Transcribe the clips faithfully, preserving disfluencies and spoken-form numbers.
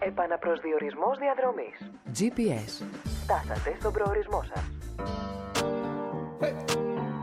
Επαναπροσδιορισμός διαδρομής. τζι πι ες. Φτάσατε στον προορισμό σας. Hey.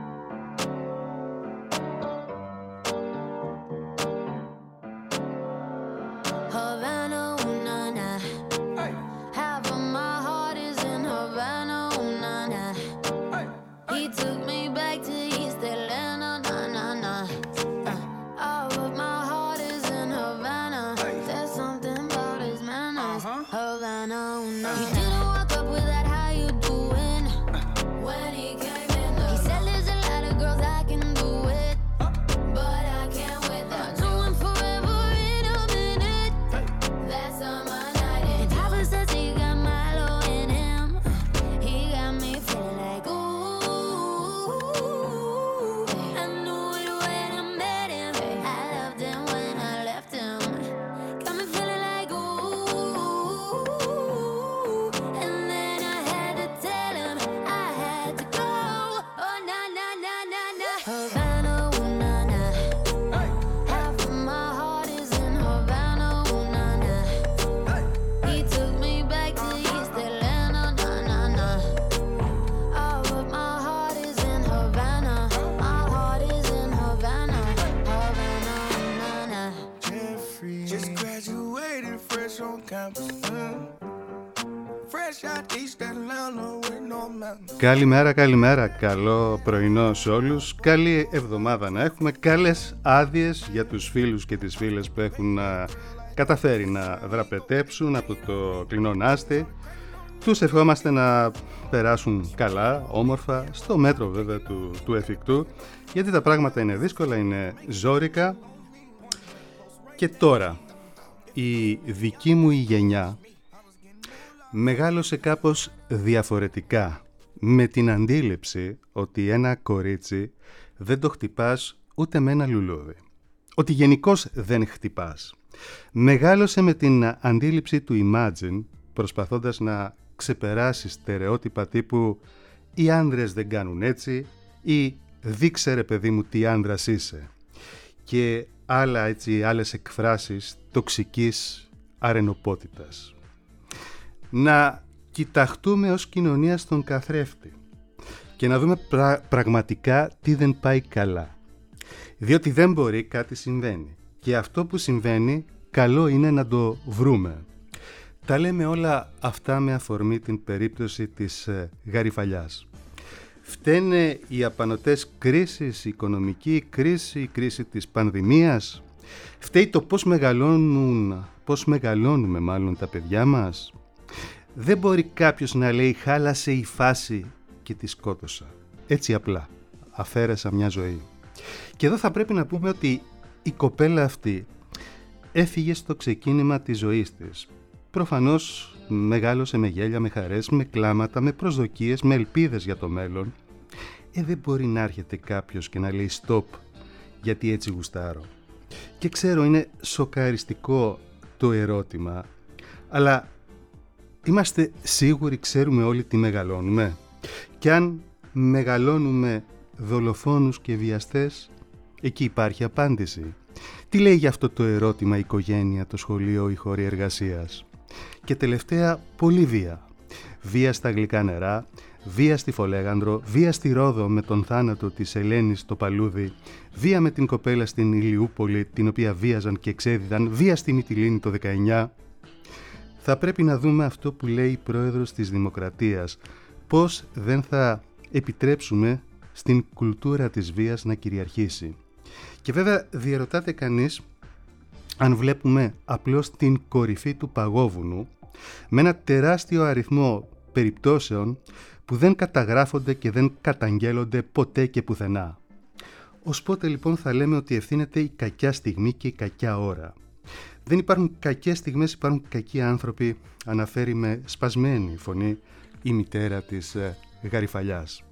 Καλημέρα, καλημέρα, καλό πρωινό σε όλους, καλή εβδομάδα να έχουμε, καλές άδειες για τους φίλους και τις φίλες που έχουν α, καταφέρει να δραπετέψουν από το κλεινό Νάστη. Τους ευχόμαστε να περάσουν καλά, όμορφα, στο μέτρο βέβαια του, του εφικτού, γιατί τα πράγματα είναι δύσκολα, είναι ζόρικα. Και τώρα, η δική μου η γενιά μεγάλωσε κάπως διαφορετικά, με την αντίληψη ότι ένα κορίτσι δεν το χτυπάς ούτε με ένα λουλούδι. Ότι γενικώς δεν χτυπάς. Μεγάλωσε με την αντίληψη του Imagine, προσπαθώντας να ξεπεράσει στερεότυπα τύπου «Οι άνδρες δεν κάνουν έτσι» ή «Δείξε ρε παιδί μου τι άνδρας είσαι» και άλλα έτσι, άλλες εκφράσεις τοξικής αρενοπότητας. Να κοιταχτούμε ως κοινωνία στον καθρέφτη και να δούμε πρα- πραγματικά τι δεν πάει καλά. Διότι δεν μπορεί, κάτι συμβαίνει. Και αυτό που συμβαίνει, καλό είναι να το βρούμε. Τα λέμε όλα αυτά με αφορμή την περίπτωση της ε, Γαριφαλιάς. Φταίνε οι απανωτές κρίσεις, η οικονομική κρίση, η κρίση της πανδημίας. Φταίει το πώς μεγαλώνουν, πώς μεγαλώνουμε μάλλον τα παιδιά μας. Δεν μπορεί κάποιος να λέει χάλασε η φάση και τη σκότωσα. Έτσι απλά. Αφαίρεσα μια ζωή. Και εδώ θα πρέπει να πούμε ότι η κοπέλα αυτή έφυγε στο ξεκίνημα της ζωής της. Προφανώς μεγάλωσε με γέλια, με χαρές, με κλάματα, με προσδοκίες, με ελπίδες για το μέλλον. Ε, δεν μπορεί να έρχεται κάποιος και να λέει stop, γιατί έτσι γουστάρω. Και ξέρω είναι σοκαριστικό το ερώτημα, αλλά είμαστε σίγουροι, ξέρουμε όλοι τι μεγαλώνουμε? Και αν μεγαλώνουμε δολοφόνους και βιαστές, εκεί υπάρχει απάντηση. Τι λέει για αυτό το ερώτημα η οικογένεια, το σχολείο, η χώρη εργασίας? Και τελευταία, πολύ βία. Βία στα γλυκά νερά, βία στη Φολέγανδρο, βία στη Ρόδο με τον θάνατο της Ελένης στο Παλούδι, βία με την κοπέλα στην Ηλιούπολη, την οποία βίαζαν και εξέδιδαν, βία στη Μυτιλήνη το δεκαεννιά. Θα πρέπει να δούμε αυτό που λέει η πρόεδρος της Δημοκρατίας, πώς δεν θα επιτρέψουμε στην κουλτούρα της βίας να κυριαρχήσει. Και βέβαια διερωτάται κανείς αν βλέπουμε απλώς την κορυφή του παγόβουνου με ένα τεράστιο αριθμό περιπτώσεων που δεν καταγράφονται και δεν καταγγέλλονται ποτέ και πουθενά. Ως πότε λοιπόν θα λέμε ότι ευθύνεται η κακιά στιγμή και η κακιά ώρα? Δεν υπάρχουν κακές στιγμές, υπάρχουν κακοί άνθρωποι, αναφέρει με σπασμένη φωνή η μητέρα της ε, Γαριφαλιάς.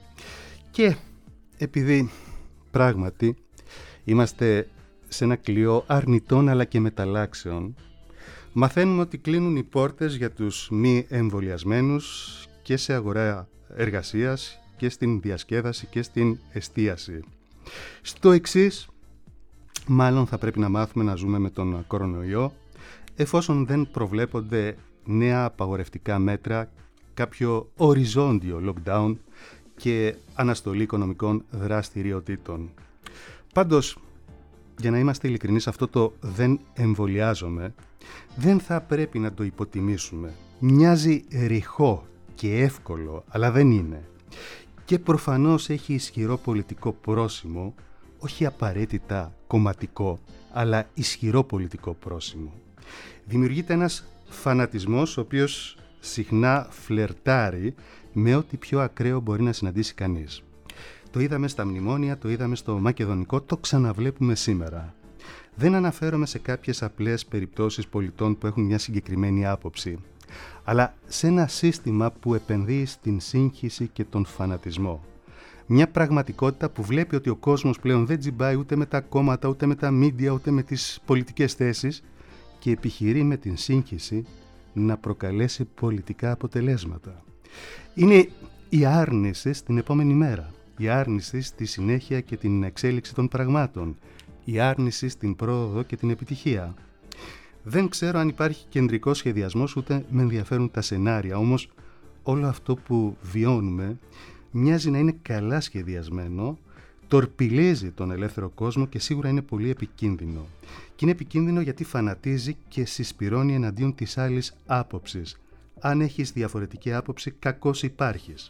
Και επειδή πράγματι είμαστε σε ένα κλειό αρνητών αλλά και μεταλλάξεων, μαθαίνουμε ότι κλείνουν οι πόρτες για τους μη εμβολιασμένους και σε αγορά εργασίας και στην διασκέδαση και στην εστίαση. Στο εξής, μάλλον θα πρέπει να μάθουμε να ζούμε με τον κορονοϊό, εφόσον δεν προβλέπονται νέα απαγορευτικά μέτρα, κάποιο οριζόντιο lockdown και αναστολή οικονομικών δραστηριοτήτων. Πάντως, για να είμαστε ειλικρινείς, αυτό το «δεν εμβολιάζομαι» δεν θα πρέπει να το υποτιμήσουμε. Μοιάζει ρηχό και εύκολο, αλλά δεν είναι. Και προφανώς έχει ισχυρό πολιτικό πρόσημο, όχι απαραίτητα κομματικό, αλλά ισχυρό πολιτικό πρόσημο. Δημιουργείται ένας φανατισμός ο οποίος συχνά φλερτάρει με ό,τι πιο ακραίο μπορεί να συναντήσει κανείς. Το είδαμε στα μνημόνια, το είδαμε στο μακεδονικό, το ξαναβλέπουμε σήμερα. Δεν αναφέρομαι σε κάποιες απλές περιπτώσεις πολιτών που έχουν μια συγκεκριμένη άποψη, αλλά σε ένα σύστημα που επενδύει στην σύγχυση και τον φανατισμό. Μια πραγματικότητα που βλέπει ότι ο κόσμος πλέον δεν τζιμπάει ούτε με τα κόμματα, ούτε με τα μίντια, ούτε με τις πολιτικές θέσεις και επιχειρεί με την σύγχυση να προκαλέσει πολιτικά αποτελέσματα. Είναι η άρνηση στην επόμενη μέρα, η άρνηση στη συνέχεια και την εξέλιξη των πραγμάτων, η άρνηση στην πρόοδο και την επιτυχία. Δεν ξέρω αν υπάρχει κεντρικός σχεδιασμός, ούτε με ενδιαφέρουν τα σενάρια, όμως όλο αυτό που βιώνουμε μοιάζει να είναι καλά σχεδιασμένο, τορπιλίζει τον ελεύθερο κόσμο και σίγουρα είναι πολύ επικίνδυνο. Και είναι επικίνδυνο γιατί φανατίζει και συσπυρώνει εναντίον της άλλης άποψης. Αν έχεις διαφορετική άποψη, κακώς υπάρχεις.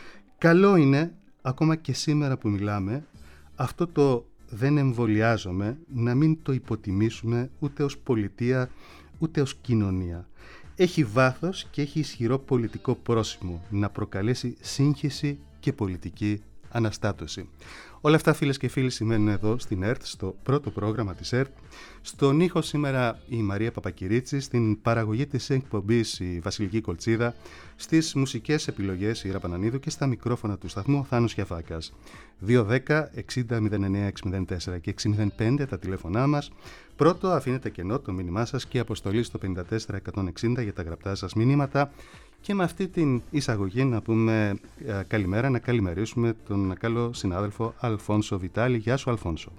Καλό είναι, ακόμα και σήμερα που μιλάμε, αυτό το «δεν εμβολιάζομαι» να μην το υποτιμήσουμε ούτε ως πολιτεία, ούτε ως κοινωνία. Έχει βάθος και έχει ισχυρό πολιτικό πρόσημο να προκαλέσει σύγχυση και πολιτική αναστάτωση. Όλα αυτά, φίλες και φίλοι, σημαίνουν εδώ στην ΕΡΤ, στο πρώτο πρόγραμμα της ΕΡΤ. Στον ήχο σήμερα η Μαρία Παπακυρίτση, στην παραγωγή της εκπομπής η Βασιλική Κολτσίδα, στις μουσικές επιλογές η Ήρα Πανανίδου και στα μικρόφωνα του σταθμού ο Θάνος Γιαφάκας. δύο δέκα εξήντα μηδέν εννέα εξακόσια τέσσερα και εξακόσια πέντε τα τηλέφωνά μας. Πρώτο, αφήνετε κενό το μήνυμά σας και αποστολή στο πέντε τέσσερα εκατόν εξήντα για τα γραπτά σας μηνύματα. Και με αυτή την εισαγωγή να πούμε ε, καλημέρα, να καλημερίσουμε τον καλό συνάδελφο Αλφόνσο Βιτάλη. Γεια σου, Αλφόνσο.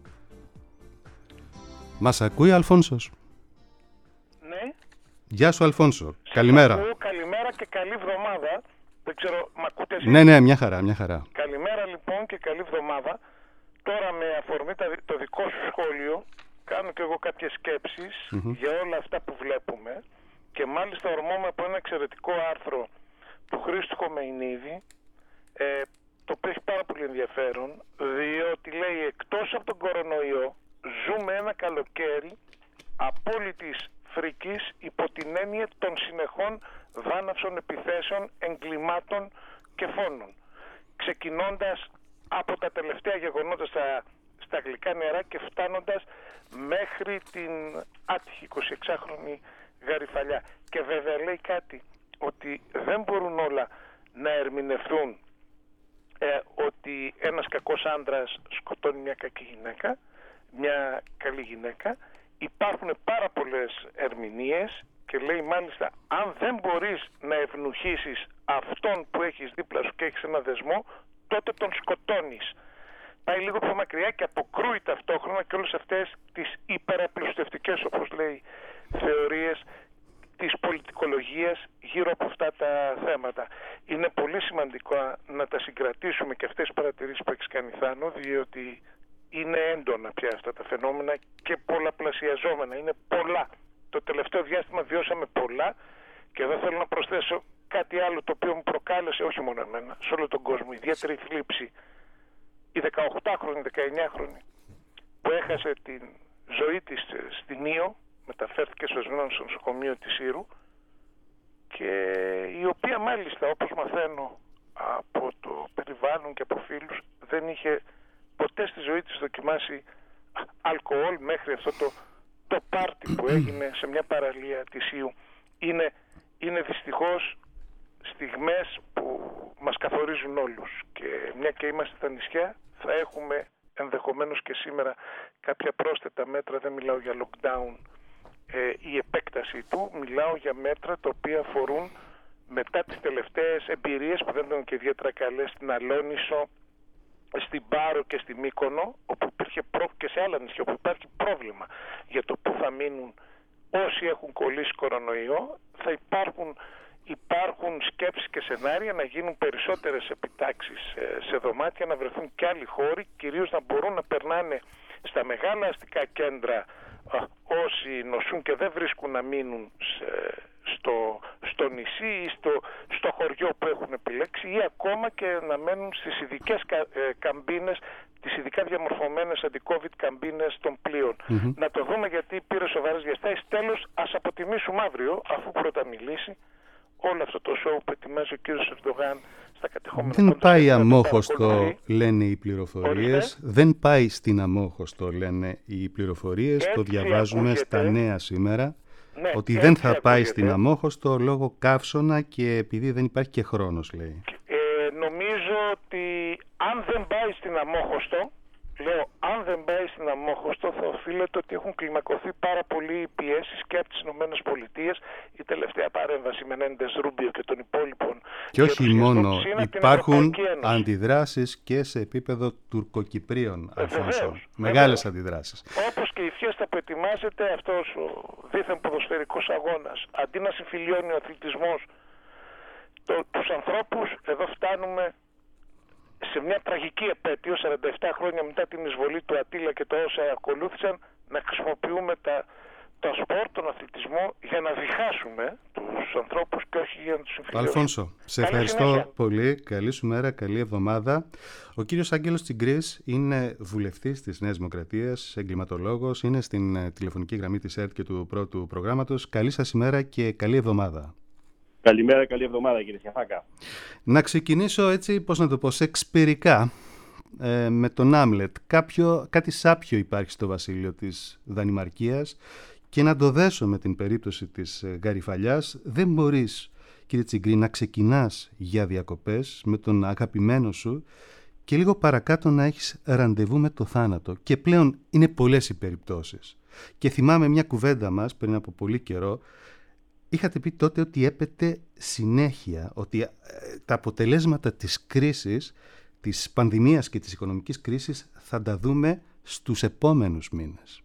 Μας ακούει, Αλφόνσος? Ναι. Γεια σου, Αλφόνσο. Καλημέρα. Ακούω, καλημέρα και καλή εβδομάδα. Δεν ξέρω, μ' ακούτε εσείς? Ναι, ναι, μια χαρά, μια χαρά. Καλημέρα λοιπόν και καλή εβδομάδα. Τώρα με αφορμή το δικό σου σχόλιο κάνω και εγώ κάποιες σκέψεις mm-hmm. για όλα αυτά που βλέπουμε. Και μάλιστα ορμόμαι από ένα εξαιρετικό άρθρο του Χρήστου Χομεϊνίδη, ε, το οποίο έχει πάρα πολύ ενδιαφέρον, διότι λέει εκτός από τον κορονοϊό ζούμε ένα καλοκαίρι απόλυτης φρίκης υπό την έννοια των συνεχών βάναυσων επιθέσεων, εγκλημάτων και φόνων. Ξεκινώντας από τα τελευταία γεγονότα στα, στα γλυκά νερά και φτάνοντας μέχρι την άτυχη εικοσιεξάχρονη Γαριφαλιά. Και βέβαια λέει κάτι, ότι δεν μπορούν όλα να ερμηνευθούν ε, ότι ένας κακός άντρας σκοτώνει μια κακή γυναίκα, μια καλή γυναίκα. Υπάρχουν πάρα πολλές ερμηνείες και λέει μάλιστα αν δεν μπορείς να ευνουχήσεις αυτόν που έχεις δίπλα σου και έχεις ένα δεσμό, τότε τον σκοτώνεις. Πάει λίγο πιο μακριά και αποκρούει ταυτόχρονα και όλες αυτές τις υπεραπλουστευτικές, όπως λέει, θεωρίες της πολιτικολογίας γύρω από αυτά τα θέματα. Είναι πολύ σημαντικό να τα συγκρατήσουμε και αυτές τις παρατηρήσεις που έχεις κάνει, Θάνο, διότι είναι έντονα πια αυτά τα φαινόμενα και πολλαπλασιαζόμενα. Είναι πολλά. Το τελευταίο διάστημα βιώσαμε πολλά και εδώ θέλω να προσθέσω κάτι άλλο το οποίο μου προκάλεσε, όχι μόνο εμένα, σε όλο τον κόσμο, ιδιαίτερη θλίψη. Η δεκαοκτάχρονη, δεκαεννιάχρονη που έχασε την ζωή της στην Ήο, μεταφέρθηκε στο στο νοσοκομείο της Ήρου και η οποία μάλιστα, όπως μαθαίνω από το περιβάλλον και από φίλους, δεν είχε ποτέ στη ζωή της δοκιμάσει αλκοόλ μέχρι αυτό το, το πάρτι που έγινε σε μια παραλία της Ήου. Είναι, είναι δυστυχώς στιγμές που μας καθορίζουν όλους και μια και είμαστε στα νησιά θα έχουμε ενδεχομένως και σήμερα κάποια πρόσθετα μέτρα. Δεν μιλάω για lockdown, ε, η επέκταση του, μιλάω για μέτρα τα οποία αφορούν μετά τις τελευταίες εμπειρίες που δεν ήταν και ιδιαίτερα καλές στην Αλόνισο, στην Πάρο και στη Μύκονο, όπου υπήρχε προ... και σε άλλα νησιά όπου υπάρχει πρόβλημα για το πού θα μείνουν όσοι έχουν κολλήσει κορονοϊό, θα υπάρχουν, υπάρχουν σκέψεις και σενάρια να γίνουν περισσότερες επιτάξεις σε δωμάτια, να βρεθούν και άλλοι χώροι, κυρίως να μπορούν να περνάνε στα μεγάλα αστικά κέντρα όσοι νοσούν και δεν βρίσκουν να μείνουν σε, στο, στο νησί ή στο, στο χωριό που έχουν επιλέξει, ή ακόμα και να μένουν στις ειδικές κα, ε, καμπίνες, τις ειδικά διαμορφωμένες αντι-COVID καμπίνες των πλοίων. Mm-hmm. Να το δούμε, γιατί πήρε σοβαρές διαστάσεις. Τέλος, ας αποτιμήσουμε αύριο, αφού πρώτα μιλήσει, όλο αυτό το σοου που ετοιμάζει ο κύριος Ερντογάν στα κατεχόμενα. Δεν πάει αμόχωστο, λένε οι πληροφορίες. Δεν πάει στην αμόχωστο, λένε οι πληροφορίες. Έτσι το διαβάζουμε ακούγεται στα νέα σήμερα. Ναι, ότι δεν θα ακούγεται πάει στην αμόχωστο λόγω καύσωνα και επειδή δεν υπάρχει και χρόνος, λέει. Ε, νομίζω ότι αν δεν πάει στην αμόχωστο, λέω, αν δεν πάει στην αμόχωστο, θα οφείλεται ότι έχουν κλιμακωθεί πάρα πολλοί πιέσεις και από τις Ηνωμένες Πολιτείες. Η τελευταία παρέμβαση με Μενέντες Ρούμπιο και των υπόλοιπων. Και όχι μόνο, υπάρχουν αντιδράσεις και σε επίπεδο τουρκοκυπρίων, Αλφόνσο. Μεγάλες αντιδράσεις. Όπως και η φιέστα που ετοιμάζεται, αυτός ο δίθεν ποδοσφαιρικός αγώνας. Αντί να συμφιλιώνει ο αθλητισμός το, τους ανθρώπους, εδώ φτάνουμε σε μια τραγική επέτειο, σαράντα επτά χρόνια μετά την εισβολή του Αττήλα και τα όσα ακολούθησαν, να χρησιμοποιούμε τα, τα σπορ, τον αθλητισμό, για να διχάσουμε τους ανθρώπους και όχι για να τους συμφιλιώσουμε. Αλφόνσο, σε καλή ευχαριστώ συνέχεια. Πολύ. Καλή σου μέρα, καλή εβδομάδα. Ο κύριος Άγγελος Τσιγκρής είναι βουλευτής της Νέας Δημοκρατίας, εγκληματολόγος, είναι στην τηλεφωνική γραμμή της ΕΡΤ και του πρώτου προγράμματος. Καλή σας ημέρα και καλή εβδομάδα. Καλημέρα, καλή εβδομάδα κύριε Σιαφάκα. Να ξεκινήσω έτσι, πώς να το πω, σεξπυρικά ε, με τον Άμλετ. Κάποιο, κάτι σάπιο υπάρχει στο βασίλειο της Δανημαρκίας και να το δέσω με την περίπτωση της ε, Γαριφαλιάς. Δεν μπορείς, κύριε Τσιγκρή, να ξεκινάς για διακοπές με τον αγαπημένο σου και λίγο παρακάτω να έχεις ραντεβού με το θάνατο. Και πλέον είναι πολλές οι περιπτώσεις. Και θυμάμαι μια κουβέντα μας πριν από πολύ καιρό. Είχατε πει τότε ότι έπεται συνέχεια, ότι τα αποτελέσματα της κρίσης, της πανδημίας και της οικονομικής κρίσης θα τα δούμε στους επόμενους μήνες.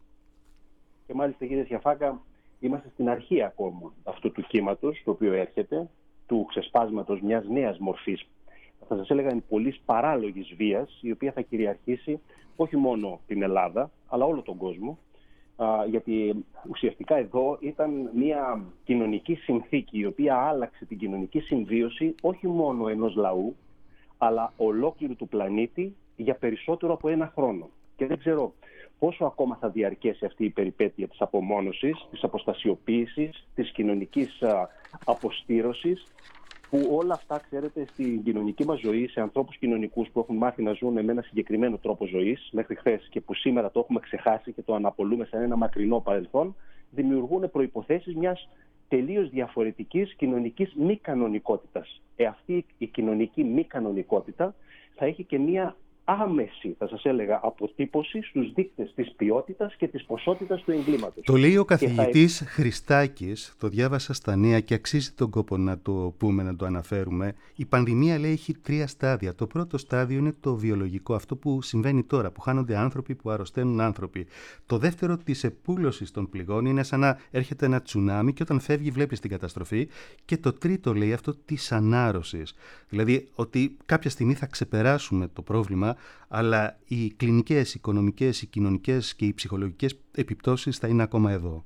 Και μάλιστα κύριε Σιαφάκα, είμαστε στην αρχή ακόμα αυτού του κύματος, το οποίο έρχεται, του ξεσπάσματος μιας νέας μορφής, θα σας έλεγα πολλής παράλογης βίας, η οποία θα κυριαρχήσει όχι μόνο την Ελλάδα, αλλά όλο τον κόσμο. Uh, γιατί ουσιαστικά εδώ ήταν μια κοινωνική συνθήκη η οποία άλλαξε την κοινωνική συμβίωση όχι μόνο ενός λαού, αλλά ολόκληρου του πλανήτη για περισσότερο από ένα χρόνο. Και δεν ξέρω πόσο ακόμα θα διαρκέσει αυτή η περιπέτεια της απομόνωσης, της αποστασιοποίησης, της κοινωνικής uh, αποστήρωσης, που όλα αυτά, ξέρετε, στην κοινωνική μας ζωή, σε ανθρώπους κοινωνικούς που έχουν μάθει να ζουν με ένα συγκεκριμένο τρόπο ζωής μέχρι χθες και που σήμερα το έχουμε ξεχάσει και το αναπολούμε σε ένα μακρινό παρελθόν, δημιουργούν προϋποθέσεις μιας τελείως διαφορετικής κοινωνικής μη κανονικότητας. Ε, αυτή η κοινωνική μη κανονικότητα θα έχει και μια άμεση, θα σας έλεγα, αποτύπωση στους δείκτες της ποιότητας και της ποσότητας του εγκλήματος. Το λέει ο καθηγητής θα... Χριστάκης, το διάβασα στα νέα και αξίζει τον κόπο να το πούμε, να το αναφέρουμε. Η πανδημία, λέει, έχει τρία στάδια. Το πρώτο στάδιο είναι το βιολογικό, αυτό που συμβαίνει τώρα, που χάνονται άνθρωποι, που αρρωσταίνουν άνθρωποι. Το δεύτερο, της επούλωσης των πληγών, είναι σαν να έρχεται ένα τσουνάμι και όταν φεύγει βλέπεις την καταστροφή. Και το τρίτο, λέει, αυτό της ανάρρωσης. Δηλαδή ότι κάποια στιγμή θα ξεπεράσουμε το πρόβλημα, αλλά οι κλινικές, οι οικονομικές, οι κοινωνικές και οι ψυχολογικές επιπτώσεις θα είναι ακόμα εδώ.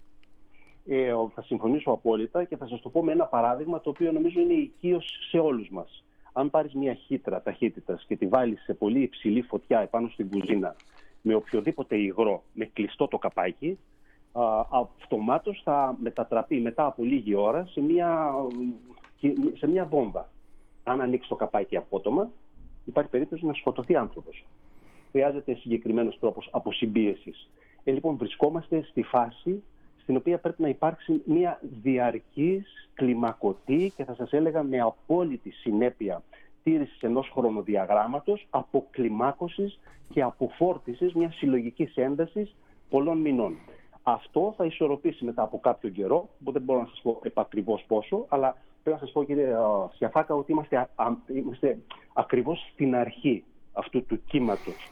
Ε, θα συμφωνήσω απόλυτα και θα σας το πω με ένα παράδειγμα το οποίο νομίζω είναι οικείος σε όλους μας. Αν πάρεις μια χύτρα ταχύτητας και τη βάλεις σε πολύ υψηλή φωτιά επάνω στην κουζίνα με οποιοδήποτε υγρό, με κλειστό το καπάκι, αυτομάτως θα μετατραπεί μετά από λίγη ώρα σε μια, σε μια βόμβα. Αν ανοίξει το καπάκι απότομα, υπάρχει περίπτωση να σκοτωθεί άνθρωπος. Χρειάζεται συγκεκριμένος τρόπος αποσυμπίεσης. Ε, λοιπόν, βρισκόμαστε στη φάση στην οποία πρέπει να υπάρξει μια διαρκής, κλιμακωτή και θα σας έλεγα με απόλυτη συνέπεια τήρησης ενός χρονοδιαγράμματος, αποκλιμάκωσης και αποφόρτισης μιας συλλογικής έντασης πολλών μηνών. Αυτό θα ισορροπήσει μετά από κάποιο καιρό, δεν μπορώ να σας πω επακριβώς πόσο, αλλά πρέπει να σας πω, κύριε Σιαφάκα, ότι είμαστε, α, είμαστε ακριβώς στην αρχή αυτού του κύματος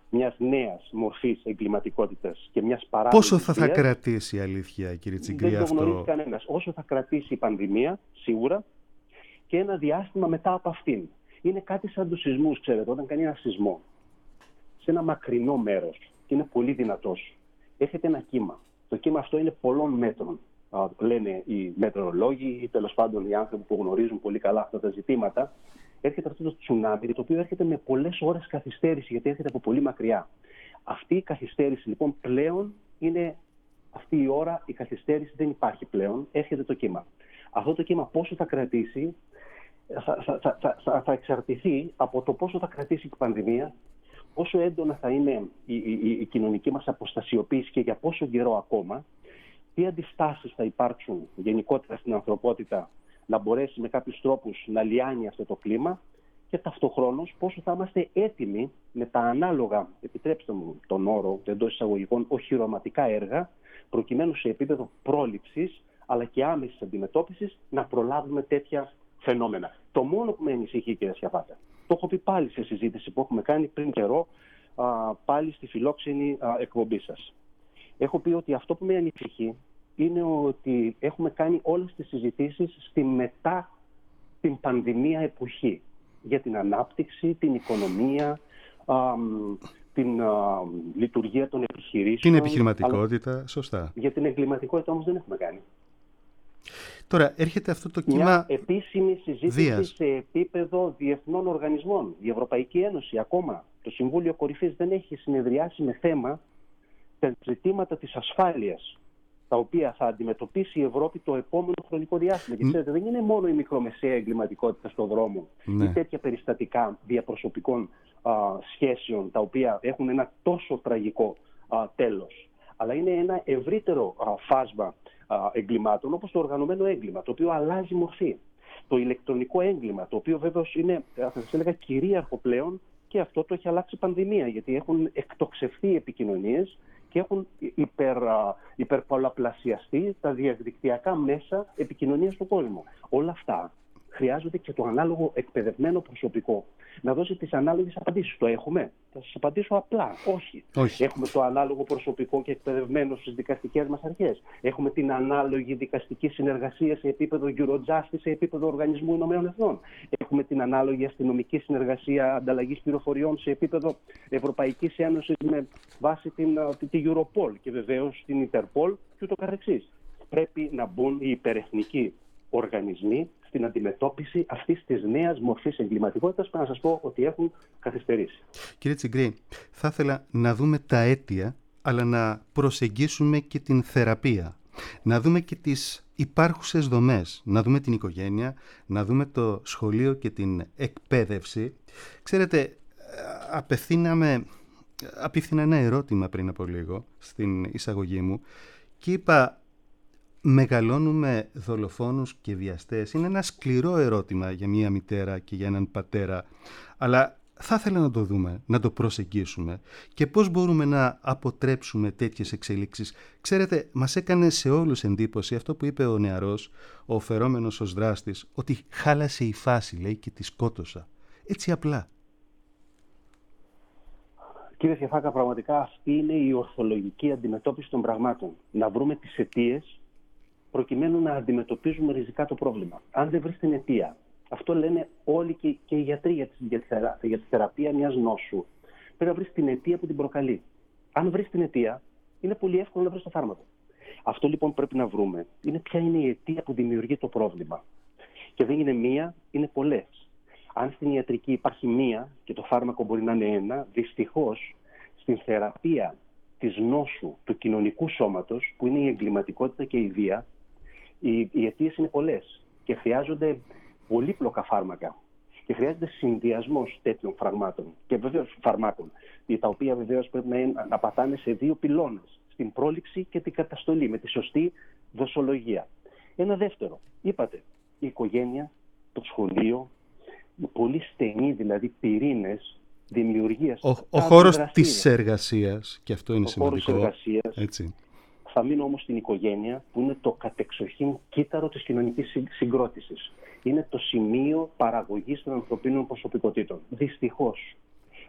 μιας νέας μορφής εγκληματικότητας και μιας παράδοσης. Πόσο θα, θα κρατήσει η αλήθεια, κύριε Τσιγκρή, αυτό? αυτό? Δεν το γνωρίζει κανένας. Όσο θα κρατήσει η πανδημία, σίγουρα, και ένα διάστημα μετά από αυτήν. Είναι κάτι σαν τους σεισμούς, ξέρετε, όταν κάνει ένα σεισμό σε ένα μακρινό μέρος και είναι πολύ δυνατός, έρχεται ένα κύμα. Το κύμα αυτό είναι πολλών μέτρων. Α, λένε οι μετεωρολόγοι ή τέλος πάντων οι άνθρωποι που γνωρίζουν πολύ καλά αυτά τα ζητήματα. Έρχεται αυτό το τσουνάμι, το οποίο έρχεται με πολλές ώρες καθυστέρηση, γιατί έρχεται από πολύ μακριά. Αυτή η καθυστέρηση λοιπόν πλέον είναι αυτή η ώρα, η καθυστέρηση δεν υπάρχει πλέον, έρχεται το κύμα. Αυτό το κύμα πόσο θα κρατήσει, θα, θα, θα, θα, θα εξαρτηθεί από το πόσο θα κρατήσει η πανδημία, πόσο έντονα θα είναι η, η, η, η κοινωνική μας αποστασιοποίηση και για πόσο καιρό ακόμα, τι αντιστάσεις θα υπάρξουν γενικότερα στην ανθρωπότητα να μπορέσει με κάποιους τρόπους να λιάνει αυτό το κλίμα και ταυτοχρόνως πόσο θα είμαστε έτοιμοι με τα ανάλογα, επιτρέψτε μου τον όρο εντός εισαγωγικών, οχυρωματικά έργα, προκειμένου σε επίπεδο πρόληψης αλλά και άμεσης αντιμετώπισης να προλάβουμε τέτοια φαινόμενα. Το μόνο που με ανησυχεί, κύριε Σιαφάκα, το έχω πει πάλι σε συζήτηση που έχουμε κάνει πριν καιρό, α, πάλι στη φιλόξενη α, εκπομπή σας. Έχω πει ότι αυτό που με ανησυχεί είναι ότι έχουμε κάνει όλες τις συζητήσεις στη μετά την πανδημία εποχή για την ανάπτυξη, την οικονομία, α, την α, λειτουργία των επιχειρήσεων. Την επιχειρηματικότητα, σωστά. Για την εγκληματικότητα όμως δεν έχουμε κάνει. Τώρα έρχεται αυτό το κύμα. Μια επίσημη συζήτηση Δίας. σε επίπεδο διεθνών οργανισμών. Η Ευρωπαϊκή Ένωση ακόμα, το Συμβούλιο Κορυφής δεν έχει συνεδριάσει με θέμα τα ζητήματα της ασφάλειας, τα οποία θα αντιμετωπίσει η Ευρώπη το επόμενο χρονικό διάστημα. Και ξέρετε, δεν είναι μόνο η μικρομεσαία εγκληματικότητα στον δρόμο Ναι. ή τέτοια περιστατικά διαπροσωπικών α, σχέσεων, τα οποία έχουν ένα τόσο τραγικό α, τέλος. Αλλά είναι ένα ευρύτερο α, φάσμα α, εγκλημάτων, όπως το οργανωμένο έγκλημα, το οποίο αλλάζει μορφή. Το ηλεκτρονικό έγκλημα, το οποίο βέβαιως είναι, θα σας έλεγα, κυρίαρχο πλέον, και αυτό το έχει αλλάξει πανδημία, γιατί έχουν εκτοξευθεί οι επικοινωνίες και έχουν υπερ, υπερπολαπλασιαστεί τα διαδικτυακά μέσα επικοινωνίας στον κόσμο. Όλα αυτά χρειάζονται και το ανάλογο εκπαιδευμένο προσωπικό να δώσει τις ανάλογες απαντήσεις. Το έχουμε? Θα σας απαντήσω απλά. Όχι. Όχι. Έχουμε το ανάλογο προσωπικό και εκπαιδευμένο στις δικαστικές μας αρχές. Έχουμε την ανάλογη δικαστική συνεργασία σε επίπεδο Eurojustice, σε επίπεδο Οργανισμού Ηνωμένων Εθνών. Έχουμε την ανάλογη αστυνομική συνεργασία ανταλλαγής πληροφοριών σε επίπεδο Ευρωπαϊκής Ένωσης με βάση την, την Europol και βεβαίως την Interpol και ούτω καθεξής. Πρέπει να μπουν οι υπερεθνικοί οργανισμοί στην αντιμετώπιση αυτής της νέας μορφής εγκληματικότητας που να σας πω ότι έχουν καθυστερήσει. Κύριε Τσιγκρή, θα ήθελα να δούμε τα αίτια, αλλά να προσεγγίσουμε και την θεραπεία. Να δούμε και τις υπάρχουσες δομές, να δούμε την οικογένεια, να δούμε το σχολείο και την εκπαίδευση. Ξέρετε, απευθύναμε, απίφθηνα ένα ερώτημα πριν από λίγο στην εισαγωγή μου και είπα: μεγαλώνουμε δολοφόνους και βιαστές? Είναι ένα σκληρό ερώτημα για μια μητέρα και για έναν πατέρα, αλλά θα ήθελα να το δούμε, να το προσεγγίσουμε και πώς μπορούμε να αποτρέψουμε τέτοιες εξελίξεις. Ξέρετε, μας έκανε σε όλους εντύπωση αυτό που είπε ο νεαρός, ο φερόμενος ως δράστης, ότι χάλασε η φάση, λέει, και τη σκότωσα. Έτσι απλά. Κύριε Σιαφάκα, πραγματικά αυτή είναι η ορθολογική αντιμετώπιση των πραγμάτων. Να βρούμε τις αιτίες προκειμένου να αντιμετωπίζουμε ριζικά το πρόβλημα. Αν δεν βρεις την αιτία, αυτό λένε όλοι και, και οι γιατροί για τη, για, τη θερα, για τη θεραπεία μιας νόσου, πρέπει να βρεις την αιτία που την προκαλεί. Αν βρεις την αιτία, είναι πολύ εύκολο να βρεις το φάρμακο. Αυτό λοιπόν πρέπει να βρούμε είναι ποια είναι η αιτία που δημιουργεί το πρόβλημα. Και δεν είναι μία, είναι πολλές. Αν στην ιατρική υπάρχει μία και το φάρμακο μπορεί να είναι ένα, δυστυχώς στην θεραπεία της νόσου του κοινωνικού σώματος, που είναι η εγκληματικότητα και η βία, οι, οι αιτίες είναι πολλές και χρειάζονται πολύπλοκα φάρμακα και χρειάζεται συνδυασμός τέτοιων φαρμάκων και βεβαίως φαρμάκων, τα οποία βεβαίως πρέπει να, να πατάνε σε δύο πυλώνες, στην πρόληψη και την καταστολή, με τη σωστή δοσολογία. Ένα δεύτερο, είπατε, η οικογένεια, το σχολείο, πολύ στενοί δηλαδή πυρήνες δημιουργίας. Ο, ο χώρος της εργασίας, και αυτό είναι ο σημαντικό. Χώρος εργασίας. Έτσι. Θα μείνω όμως στην οικογένεια, που είναι το κατεξοχήν κύτταρο της κοινωνικής συγκρότησης. Είναι το σημείο παραγωγής των ανθρωπίνων προσωπικότητων. Δυστυχώς,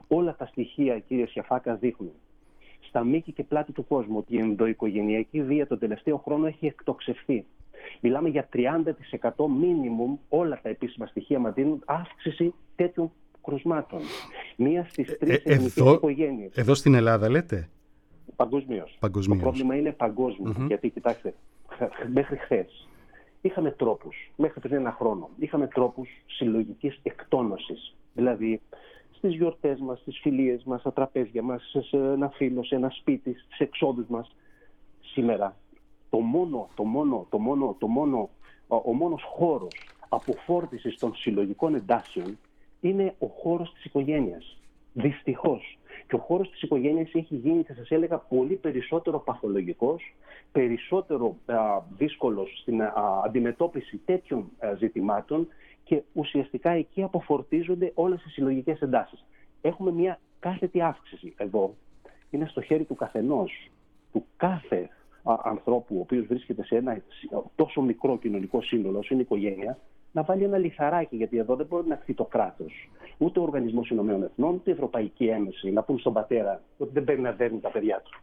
Όλα τα στοιχεία, κύριε Σιαφάκα, δείχνουν στα μήκη και πλάτη του κόσμου ότι η ενδοοικογενειακή βία τον τελευταίο χρόνο έχει εκτοξευθεί. Μιλάμε για τριάντα τοις εκατό minimum, όλα τα επίσημα στοιχεία μας δίνουν αύξηση τέτοιων κρουσμάτων. Μία στις τρεις ε, ελληνικές εδώ, οικογένειες. Εδώ στην Ελλάδα λέτε? Παγκοσμίως. Παγκοσμίως. Το πρόβλημα είναι παγκόσμιο. Mm-hmm. Γιατί, κοιτάξτε, μέχρι χθες είχαμε τρόπους, μέχρι πριν ένα χρόνο, είχαμε τρόπους συλλογικής εκτόνωσης. Δηλαδή, στις γιορτές μας, στις φιλίες μας, στα τραπέζια μας, σε ένα φίλο, σε ένα σπίτι, στις εξόδους μας. Σήμερα, το μόνο, το μόνο, το μόνο, το μόνο, ο μόνος χώρος αποφόρτισης των συλλογικών εντάσεων είναι ο χώρος της οικογένειας. Δυστυχώς. Και ο χώρος της οικογένειας έχει γίνει, θα σας έλεγα, πολύ περισσότερο παθολογικός, περισσότερο α, δύσκολος στην α, αντιμετώπιση τέτοιων α, ζητημάτων και ουσιαστικά εκεί αποφορτίζονται όλες οι συλλογικές εντάσεις. Έχουμε μια κάθετη αύξηση εδώ. Είναι στο χέρι του καθενός, του κάθε α, ανθρώπου, ο οποίος βρίσκεται σε ένα τόσο μικρό κοινωνικό σύνολο, όσο είναι η οικογένεια, να βάλει ένα λιθαράκι, γιατί εδώ δεν μπορεί να χθεί το κράτος. Ούτε ο Οργανισμός Ηνωμένων Εθνών, ούτε η Ευρωπαϊκή Ένωση να πούν στον πατέρα ότι δεν πρέπει να δέρνει τα παιδιά του.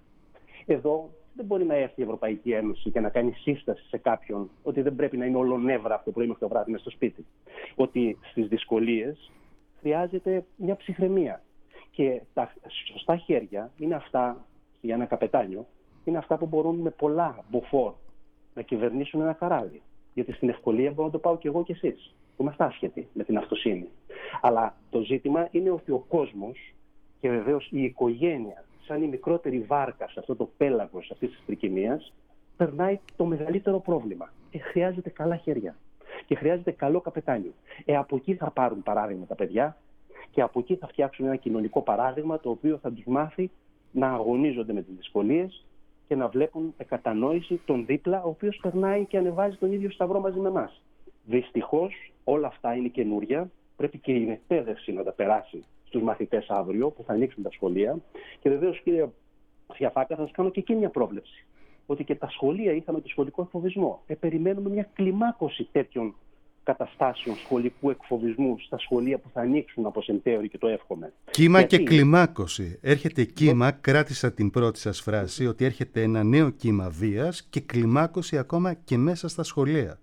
Εδώ δεν μπορεί να έρθει η Ευρωπαϊκή Ένωση και να κάνει σύσταση σε κάποιον ότι δεν πρέπει να είναι όλο νεύρα από το πρωί μέχρι το βράδυ μες στο σπίτι. Ότι στις δυσκολίες χρειάζεται μια ψυχραιμία. Και τα σωστά χέρια είναι αυτά, για ένα καπετάνιο, είναι αυτά που μπορούν με πολλά μποφόρ να κυβερνήσουν ένα καράβι. Γιατί στην ευκολία μπορώ να το πάω κι εγώ κι εσείς, που είμαστε άσχετοι με την αυτοσύνη. Αλλά το ζήτημα είναι ότι ο κόσμος και βεβαίως η οικογένεια, σαν η μικρότερη βάρκα σε αυτό το πέλαγος αυτής της τρικυμίας, περνάει το μεγαλύτερο πρόβλημα. Και χρειάζεται καλά χέρια. Και χρειάζεται καλό καπετάνιο. Ε, από εκεί θα πάρουν παράδειγμα τα παιδιά και από εκεί θα φτιάξουν ένα κοινωνικό παράδειγμα το οποίο θα τους μάθει να αγωνίζονται με τις δυσκολίες και να βλέπουν κατανόηση τον δίπλα, ο οποίος περνάει και ανεβάζει τον ίδιο σταυρό μαζί με εμάς. Δυστυχώς όλα αυτά είναι καινούρια. Πρέπει και η εκπαίδευση να τα περάσει στους μαθητές αύριο που θα ανοίξουν τα σχολεία. Και βεβαίως, κύριε Σιαφάκα, θα σας κάνω και εκεί μια πρόβλεψη. Ότι και τα σχολεία είχαμε το σχολικό εκφοβισμό. Ε, περιμένουμε μια κλιμάκωση τέτοιων καταστάσεων σχολικού εκφοβισμού στα σχολεία που θα ανοίξουν από Σεπτέμβρη και το εύχομαι. Κύμα Γιατί... και κλιμάκωση. Έρχεται κύμα, το... κράτησα την πρώτη σας φράση, ότι έρχεται ένα νέο κύμα βίας και κλιμάκωση ακόμα και μέσα στα σχολεία.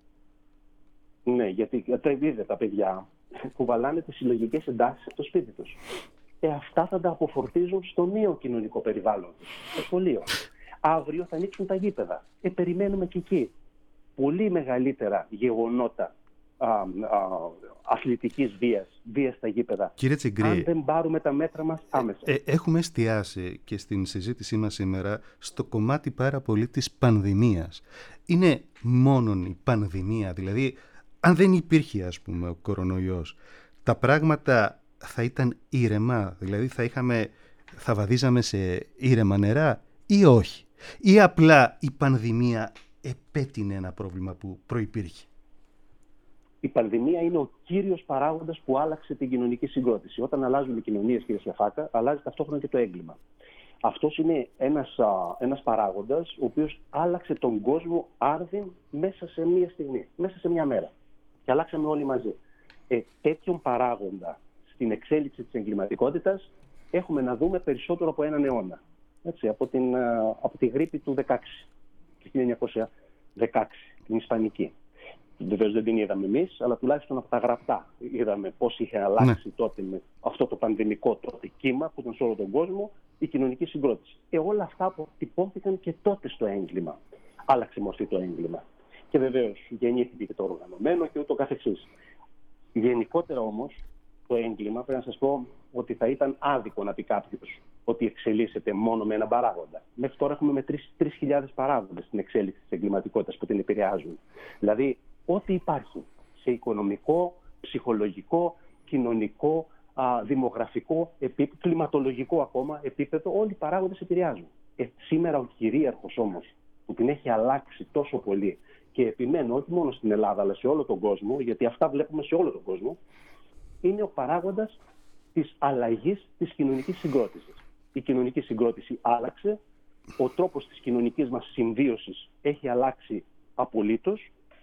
Ναι, γιατί είδε τα παιδιά κουβαλάνε τις συλλογικές εντάσεις από το σπίτι τους. Ε, αυτά θα τα αποφορτίζουν στο νέο κοινωνικό περιβάλλον, στο σχολείο. Αύριο θα ανοίξουν τα γήπεδα. Ε, περιμένουμε και εκεί πολύ μεγαλύτερα γεγονότα α, α, αθλητικής βίας, βίας στα γήπεδα. Κύριε Τσιγκρή, αν δεν πάρουμε τα μέτρα μας άμεσα. Ε, ε, έχουμε εστιάσει και στην συζήτησή μας σήμερα στο κομμάτι πάρα πολύ της πανδημίας. Είναι μόνον η πανδημία, δηλαδή αν δεν υπήρχε ας πούμε ο κορονοϊός, τα πράγματα θα ήταν ήρεμα, δηλαδή θα, είχαμε, θα βαδίζαμε σε ήρεμα νερά ή όχι? Ή απλά η πανδημία επέτεινε ένα πρόβλημα που προϋπήρχε? Η πανδημία είναι ο κύριος παράγοντας που άλλαξε την κοινωνική συγκρότηση. Όταν αλλάζουν οι κοινωνίες, κύριε Σιαφάκα, αλλάζει ταυτόχρονα και το έγκλημα. Αυτός είναι ένας, α, ένας παράγοντας ο οποίος άλλαξε τον κόσμο άρδιν μέσα σε μία στιγμή, μέσα σε μία μέρα. Και αλλάξαμε όλοι μαζί. Ε, τέτοιον παράγοντα στην εξέλιξη της εγκληματικότητας έχουμε να δούμε περισσότερο από έναν αιώνα. Έτσι, από, την, από τη γρίπη του δεκαέξι, του χίλια εννιακόσια δεκαέξι, την Ισπανική. Βεβαίως δεν την είδαμε εμείς, αλλά τουλάχιστον από τα γραπτά είδαμε πώς είχε αλλάξει ναι. τότε με αυτό το πανδημικό τότε κύμα που ήταν σε όλο τον κόσμο η κοινωνική συγκρότηση. Ε, όλα αυτά αποτυπώθηκαν και τότε στο έγκλημα. Άλλαξε μορφή το έγκλημα. Και βεβαίως γεννήθηκε και το οργανωμένο και ούτω καθεξής. Γενικότερα όμως το έγκλημα πρέπει να σας πω ότι θα ήταν άδικο να πει κάποιος ότι εξελίσσεται μόνο με έναν παράγοντα. Μέχρι τώρα έχουμε με τρεις χιλιάδες παράγοντες στην εξέλιξη της εγκληματικότητας που την επηρεάζουν. Δηλαδή, ό,τι υπάρχει σε οικονομικό, ψυχολογικό, κοινωνικό, α, δημογραφικό, επίπεδο, κλιματολογικό ακόμα επίπεδο, όλοι οι παράγοντες επηρεάζουν. Ε, σήμερα ο κυρίαρχος όμως που την έχει αλλάξει τόσο πολύ και επιμένω όχι μόνο στην Ελλάδα αλλά σε όλο τον κόσμο, γιατί αυτά βλέπουμε σε όλο τον κόσμο, είναι ο παράγοντας της αλλαγής της κοινωνικής συγκρότησης. Η κοινωνική συγκρότηση άλλαξε, ο τρόπος της κοινωνικής μας συμβίωσης έχει αλλάξει απολύτως,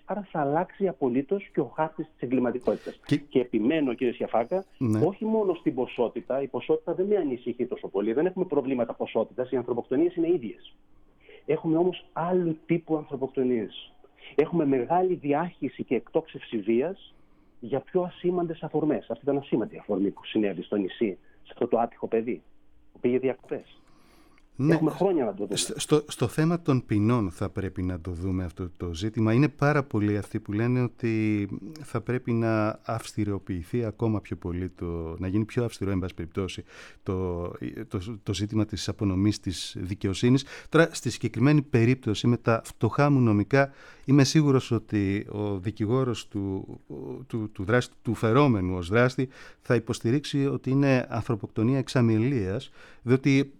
άρα θα αλλάξει απολύτως και ο χάρτης της εγκληματικότητας. Και, και επιμένω, κύριε Σιαφάκα, ναι. όχι μόνο στην ποσότητα. Η ποσότητα δεν με ανησυχεί τόσο πολύ. Δεν έχουμε προβλήματα ποσότητας. Οι ανθρωποκτονίες είναι ίδιες. Έχουμε όμως άλλου τύπου ανθρωποκτονίες. Έχουμε μεγάλη διάχυση και εκτόξευση βίας για πιο ασήμαντες αφορμές. Αυτή ήταν ασήμαντη αφορμή που συνέβη στο νησί, σε αυτό το άτυχο παιδί που πήγε διακοπές. Ναι. Έχουμε χρόνια να το δούμε. Στο, στο θέμα των ποινών θα πρέπει να το δούμε αυτό το ζήτημα. Είναι πάρα πολλοί αυτοί που λένε ότι θα πρέπει να αυστηροποιηθεί ακόμα πιο πολύ, το, να γίνει πιο αυστηρό, εν πάση περιπτώσει, το, το, το ζήτημα της απονομής της δικαιοσύνης. Τώρα, στη συγκεκριμένη περίπτωση με τα φτωχά μου νομικά, είμαι σίγουρος ότι ο δικηγόρος του, του, του, δράστη, του φερόμενου ως δράστη θα υποστηρίξει ότι είναι ανθρωποκτονία εξαμελίας, διότι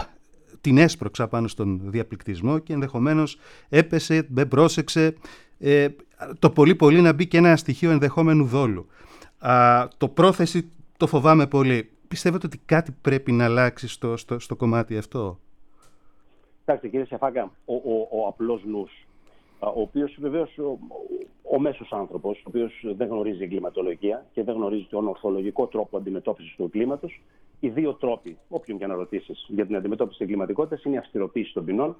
την έσπρωξα πάνω στον διαπληκτισμό και ενδεχομένως έπεσε, δεν πρόσεξε, ε, το πολύ πολύ να μπει και ένα στοιχείο ενδεχόμενου δόλου. Α, το πρόθεση το φοβάμαι πολύ. Πιστεύετε ότι κάτι πρέπει να αλλάξει στο, στο, στο κομμάτι αυτό? Κοιτάξτε, κύριε Σιαφάκα, ο, ο, ο απλός νους, ο οποίος βεβαίως ο, ο μέσος άνθρωπος, ο οποίος δεν γνωρίζει εγκληματολογία και δεν γνωρίζει τον ορθολογικό τρόπο αντιμετώπισης του εγκλήματος, οι δύο τρόποι, όποιον και να ρωτήσεις, για την αντιμετώπιση της εγκληματικότητας είναι η αυστηροποίηση των ποινών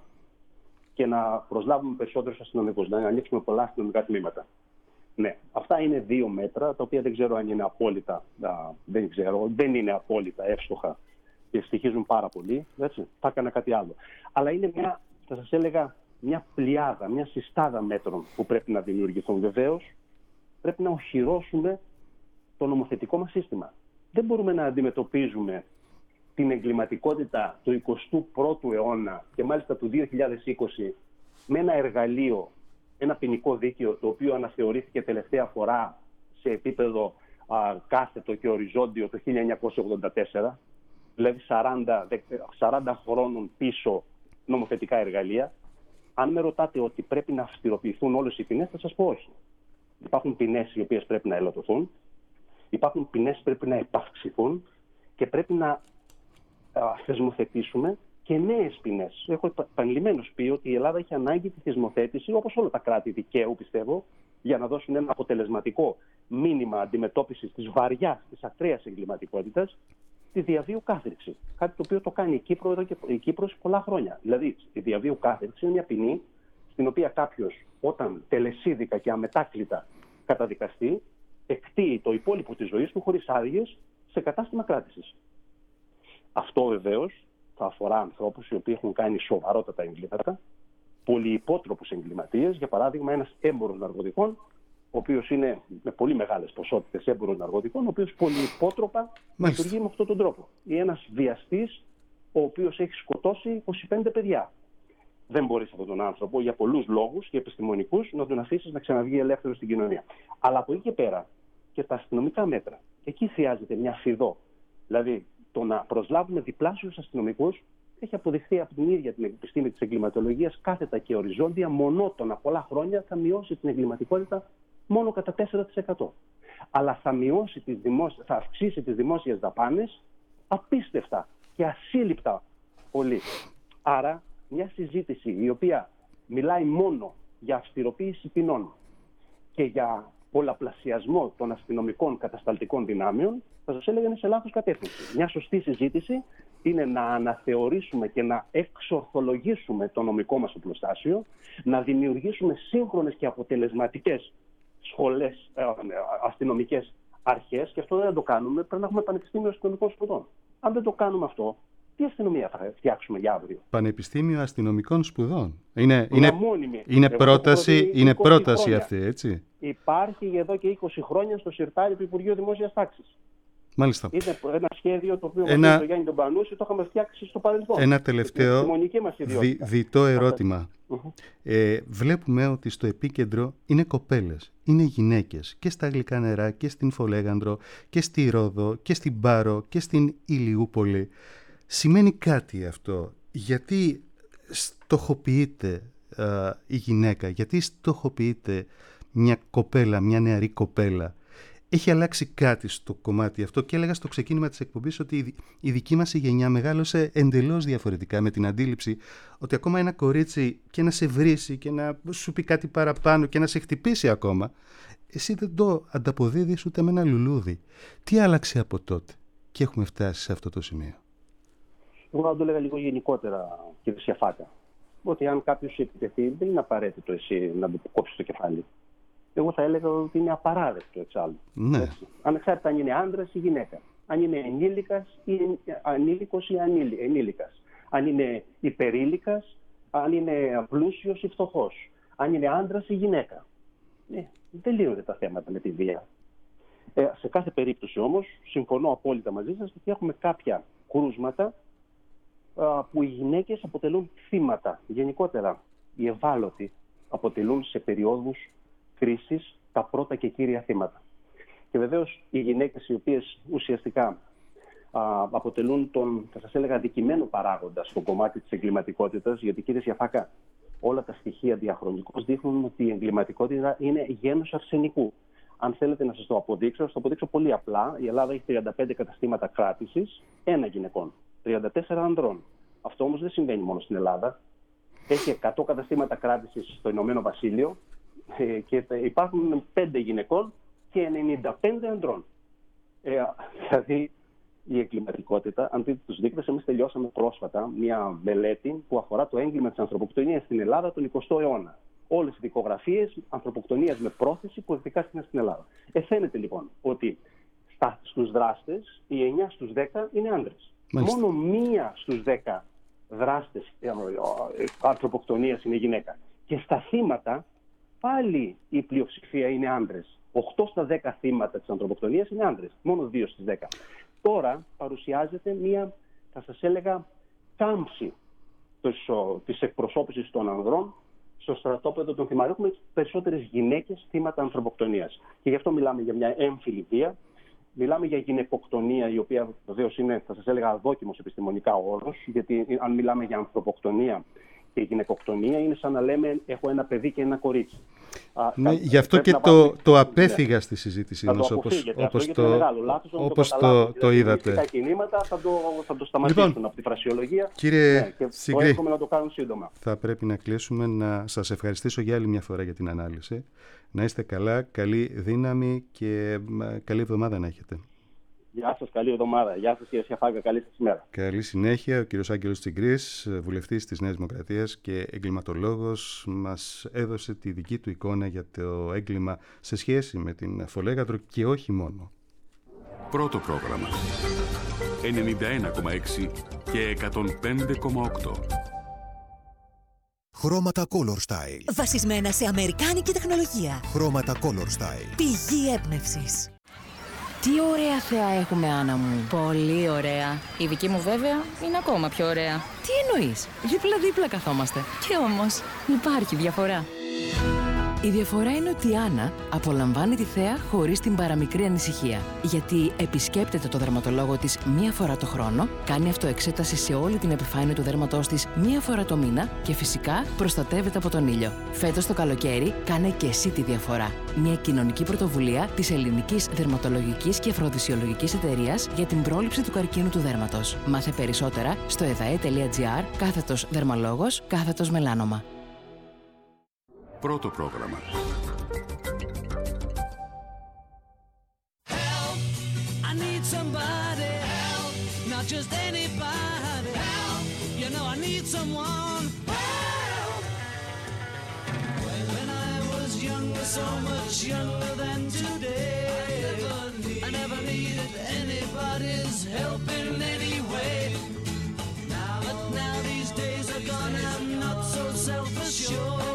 και να προσλάβουμε περισσότερους αστυνομικούς, να ανοίξουμε πολλά αστυνομικά τμήματα. Ναι, αυτά είναι δύο μέτρα, τα οποία δεν ξέρω αν είναι απόλυτα, δεν ξέρω, δεν είναι απόλυτα εύστοχα και στοιχίζουν πάρα πολύ. Έτσι, θα έκανα κάτι άλλο. Αλλά είναι μια, θα σας έλεγα, μια πλειάδα, μια συστάδα μέτρων που πρέπει να δημιουργηθούν. Βεβαίως, πρέπει να οχυρώσουμε το νομοθετικό μας σύστημα. Δεν μπορούμε να αντιμετωπίζουμε την εγκληματικότητα του εικοστού πρώτου αιώνα και μάλιστα του δύο χιλιάδες είκοσι με ένα εργαλείο, ένα ποινικό δίκαιο, το οποίο αναθεωρήθηκε τελευταία φορά σε επίπεδο α, κάθετο και οριζόντιο το χίλια εννιακόσια ογδόντα τέσσερα, δηλαδή σαράντα, σαράντα χρόνων πίσω νομοθετικά εργαλεία. Αν με ρωτάτε ότι πρέπει να αυστηροποιηθούν όλες οι ποινές, θα σας πω όχι. Υπάρχουν ποινές οι οποίες πρέπει να ελαττωθούν. Υπάρχουν ποινές που πρέπει να επαυξηθούν και πρέπει να α, θεσμοθετήσουμε και νέες ποινές. Έχω επανειλημμένως πει ότι η Ελλάδα έχει ανάγκη τη θεσμοθέτηση, όπως όλα τα κράτη δικαίου, πιστεύω, για να δώσουν ένα αποτελεσματικό μήνυμα αντιμετώπισης της βαριάς, της ακραίας εγκληματικότητας, τη διαβίου κάθριξη. Κάτι το οποίο το κάνει η Κύπρο εδώ και η Κύπρος πολλά χρόνια. Δηλαδή, η διαβίου κάθριξη είναι μια ποινή στην οποία κάποιος, όταν τελεσίδικα και αμετάκλητα καταδικαστεί, εκτείει το υπόλοιπο της ζωής του χωρίς άδειες σε κατάστημα κράτησης. Αυτό βεβαίως θα αφορά ανθρώπους οι οποίοι έχουν κάνει σοβαρότατα εγκλήματα, πολυυπότροπους εγκληματίες, για παράδειγμα ένας έμπορος ναρκωτικών, ο οποίος είναι με πολύ μεγάλες ποσότητες έμπορος ναρκωτικών, ο οποίος πολυυπότροπα λειτουργεί με αυτόν τον τρόπο. Ή ένας βιαστής, ο οποίος έχει σκοτώσει είκοσι πέντε παιδιά. Δεν μπορείς αυτόν τον άνθρωπο για πολλούς λόγους και επιστημονικούς να τον αφήσεις να ξαναβγεί ελεύθερο στην κοινωνία. Αλλά από εκεί και πέρα και τα αστυνομικά μέτρα, εκεί χρειάζεται μια φιδό. Δηλαδή, το να προσλάβουμε διπλάσιους αστυνομικούς έχει αποδειχθεί από την ίδια την επιστήμη της εγκληματολογίας κάθετα και οριζόντια, μονότονα πολλά χρόνια θα μειώσει την εγκληματικότητα μόνο κατά τέσσερα τοις εκατό. Αλλά θα, μειώσει τις δημόσιες, θα αυξήσει τις δημόσιες δαπάνες απίστευτα και ασύλληπτα πολύ. Άρα, μια συζήτηση η οποία μιλάει μόνο για αυστηροποίηση ποινών και για πολλαπλασιασμό των αστυνομικών κατασταλτικών δυνάμεων, θα σας έλεγα είναι σε λάθος κατεύθυνση. Μια σωστή συζήτηση είναι να αναθεωρήσουμε και να εξορθολογήσουμε το νομικό μας οπλοστάσιο, να δημιουργήσουμε σύγχρονες και αποτελεσματικές σχολές, ε, αστυνομικές αρχές, και αυτό δεν θα το κάνουμε, πρέπει να έχουμε Πανεπιστήμιο Αστυνομικών Σπουδών. Αν δεν το κάνουμε αυτό, τι αστυνομία θα φτιάξουμε για αύριο? Πανεπιστήμιο Αστυνομικών Σπουδών. Είναι, είναι, είναι, είναι πρόταση, είναι πρόταση αυτή, έτσι. Υπάρχει εδώ και είκοσι χρόνια στο συρτάρι του Υπουργείου Δημόσιας Τάξης. Μάλιστα. Είναι ένα σχέδιο το οποίο ένα... το Γιάννη τον Πανούση το είχαμε φτιάξει στο παρελθόν. Ένα τελευταίο δι, διτό ερώτημα. Uh-huh. Ε, βλέπουμε ότι στο επίκεντρο είναι κοπέλες, είναι γυναίκες και στα Γλυκά Νερά και στην Φολέγανδρο και στη Ρόδο και στην Πάρο και στην Ηλιούπολη. Σημαίνει κάτι αυτό? Γιατί στοχοποιείται α, η γυναίκα, γιατί στοχοποιείται μια κοπέλα, μια νεαρή κοπέλα? έχει αλλάξει κάτι στο κομμάτι αυτό και έλεγα στο ξεκίνημα της εκπομπής ότι η δική μας η γενιά μεγάλωσε εντελώς διαφορετικά με την αντίληψη ότι ακόμα ένα κορίτσι και να σε βρίσει και να σου πει κάτι παραπάνω και να σε χτυπήσει ακόμα, εσύ δεν το ανταποδίδεις ούτε με ένα λουλούδι. Τι άλλαξε από τότε και έχουμε φτάσει σε αυτό το σημείο? Εγώ θα το έλεγα λίγο γενικότερα, κύριε Σιαφάκα, ότι αν κάποιος σου επιτεθεί δεν είναι απαραίτητο εσύ να του κόψεις το κεφάλι. Εγώ θα έλεγα ότι είναι απαράδεκτο εξάλλου. Ναι. Ανεξάρτητα αν είναι άντρας ή γυναίκα. Αν είναι ενήλικας ή ανήλικος ή ανήλι, ενήλικας. Αν είναι υπερήλικας, αν είναι πλούσιος ή φτωχός. Αν είναι άντρας ή γυναίκα. Ναι, δεν λύνονται τα θέματα με τη βία. Ε, σε κάθε περίπτωση όμως, συμφωνώ απόλυτα μαζί σας ότι έχουμε κάποια κρούσματα α, που οι γυναίκες αποτελούν θύματα. Γενικότερα, οι ευάλωτοι αποτελούν σε περιόδους κρίσης τα πρώτα και κύρια θύματα. Και βεβαίως οι γυναίκες οι οποίες ουσιαστικά α, αποτελούν τον, θα σας έλεγα, αδικημένο παράγοντα στο κομμάτι της εγκληματικότητας, γιατί κύριε Σιαφάκα, όλα τα στοιχεία διαχρονικώς δείχνουν ότι η εγκληματικότητα είναι γένος αρσενικού. Αν θέλετε να σας το αποδείξω, θα το αποδείξω πολύ απλά. Η Ελλάδα έχει τριάντα πέντε καταστήματα κράτησης, ένα γυναικών, τριάντα τέσσερα ανδρών. Αυτό όμως δεν συμβαίνει μόνο στην Ελλάδα. Έχει εκατό καταστήματα κράτησης στο Ηνωμένο Βασίλειο και υπάρχουν πέντε γυναικών και ενενήντα πέντε ανδρών. Ε, δηλαδή η εγκληματικότητα, αν δείτε τους δείκτες, εμείς τελειώσαμε πρόσφατα μια μελέτη που αφορά το έγκλημα της ανθρωποκτονίας στην Ελλάδα τον εικοστό αιώνα. Όλες οι δικογραφίες ανθρωποκτονίας με πρόθεση που εκδικάστηκαν στην Ελλάδα. Ε, φαίνεται λοιπόν ότι στα, στους δράστες οι εννιά στους δέκα είναι άντρες. Μάλιστα. Μόνο μία στους δέκα δράστες ε, ε, ε, ανθρωποκτονίας είναι γυναίκα. Και στα θύματα πάλι η πλειοψηφία είναι άντρες. οκτώ στα δέκα θύματα της ανθρωποκτονίας είναι άντρες. Μόνο δύο στις δέκα. Τώρα παρουσιάζεται μία, θα σας έλεγα, κάμψη της εκπροσώπησης των ανδρών στο στρατόπεδο των θυμάτων. Έχουμε περισσότερες γυναίκες θύματα ανθρωποκτονίας. Και γι' αυτό μιλάμε για μια έμφυλη βία. Μιλάμε για γυναικοκτονία, η οποία βεβαίως είναι, θα σας έλεγα, αδόκιμος επιστημονικά όρος. Γιατί αν μιλάμε για ανθρωποκτονία και γυναικοκτονία, είναι σαν να λέμε έχω ένα παιδί και ένα κορίτσι. Ναι, γι' αυτό και το, βάλουμε... το απέφυγα ναι. στη συζήτησή μας, όπως, όπως το, λάθος, όπως το, το, το είδατε. Τα κινήματα θα το, θα το σταματήσουν λοιπόν, από τη φρασιολογία. Κύριε ναι, και Συγκρή, το εύχομαι να το κάνουν σύντομα. Θα πρέπει να κλείσουμε. Να σας ευχαριστήσω για άλλη μια φορά για την ανάλυση. Να είστε καλά, καλή δύναμη και καλή εβδομάδα να έχετε. Γεια σας, καλή εβδομάδα. Γεια σας κύριε Σιαφάκα, καλή σας ημέρα. Καλή συνέχεια. Ο κύριος Άγγελος Τσιγκρής, βουλευτής της Νέας Δημοκρατίας και εγκληματολόγος, μας έδωσε τη δική του εικόνα για το έγκλημα σε σχέση με την Φολέγαδρο και όχι μόνο. Πρώτο πρόγραμμα ενενήντα ένα κόμμα έξι και εκατόν πέντε κόμμα οκτώ. Χρώματα Color Style. Βασισμένα σε αμερικάνικη τεχνολογία. Χρώματα Color Style. Πηγή έμπνευσης. Τι ωραία θέα έχουμε, Άννα μου. Πολύ ωραία. Η δική μου βέβαια είναι ακόμα πιο ωραία. Τι εννοείς? Δίπλα-δίπλα καθόμαστε. Κι όμως υπάρχει διαφορά. Η διαφορά είναι ότι η Άννα απολαμβάνει τη θέα χωρίς την παραμικρή ανησυχία. Γιατί επισκέπτεται το δερματολόγο της μία φορά το χρόνο, κάνει αυτοεξέταση σε όλη την επιφάνεια του δέρματός της μία φορά το μήνα και φυσικά προστατεύεται από τον ήλιο. Φέτος το καλοκαίρι κάνε και εσύ τη διαφορά. Μια κοινωνική πρωτοβουλία της Ελληνικής Δερματολογικής και Αφροδισιολογικής Εταιρείας για την πρόληψη του καρκίνου του δέρματος. Μάθε περισσότερα στο εδαe.gr κάθετος δερμαλόγος κάθετος μελάνομα. Πρώτο πρόγραμμα. Help, I need somebody help, not just anybody help, you know I need someone help. When I was younger, so much younger than today, I never, need, I never needed anybody's help in any way. Now, but now these days are gone, I'm not so self-assured.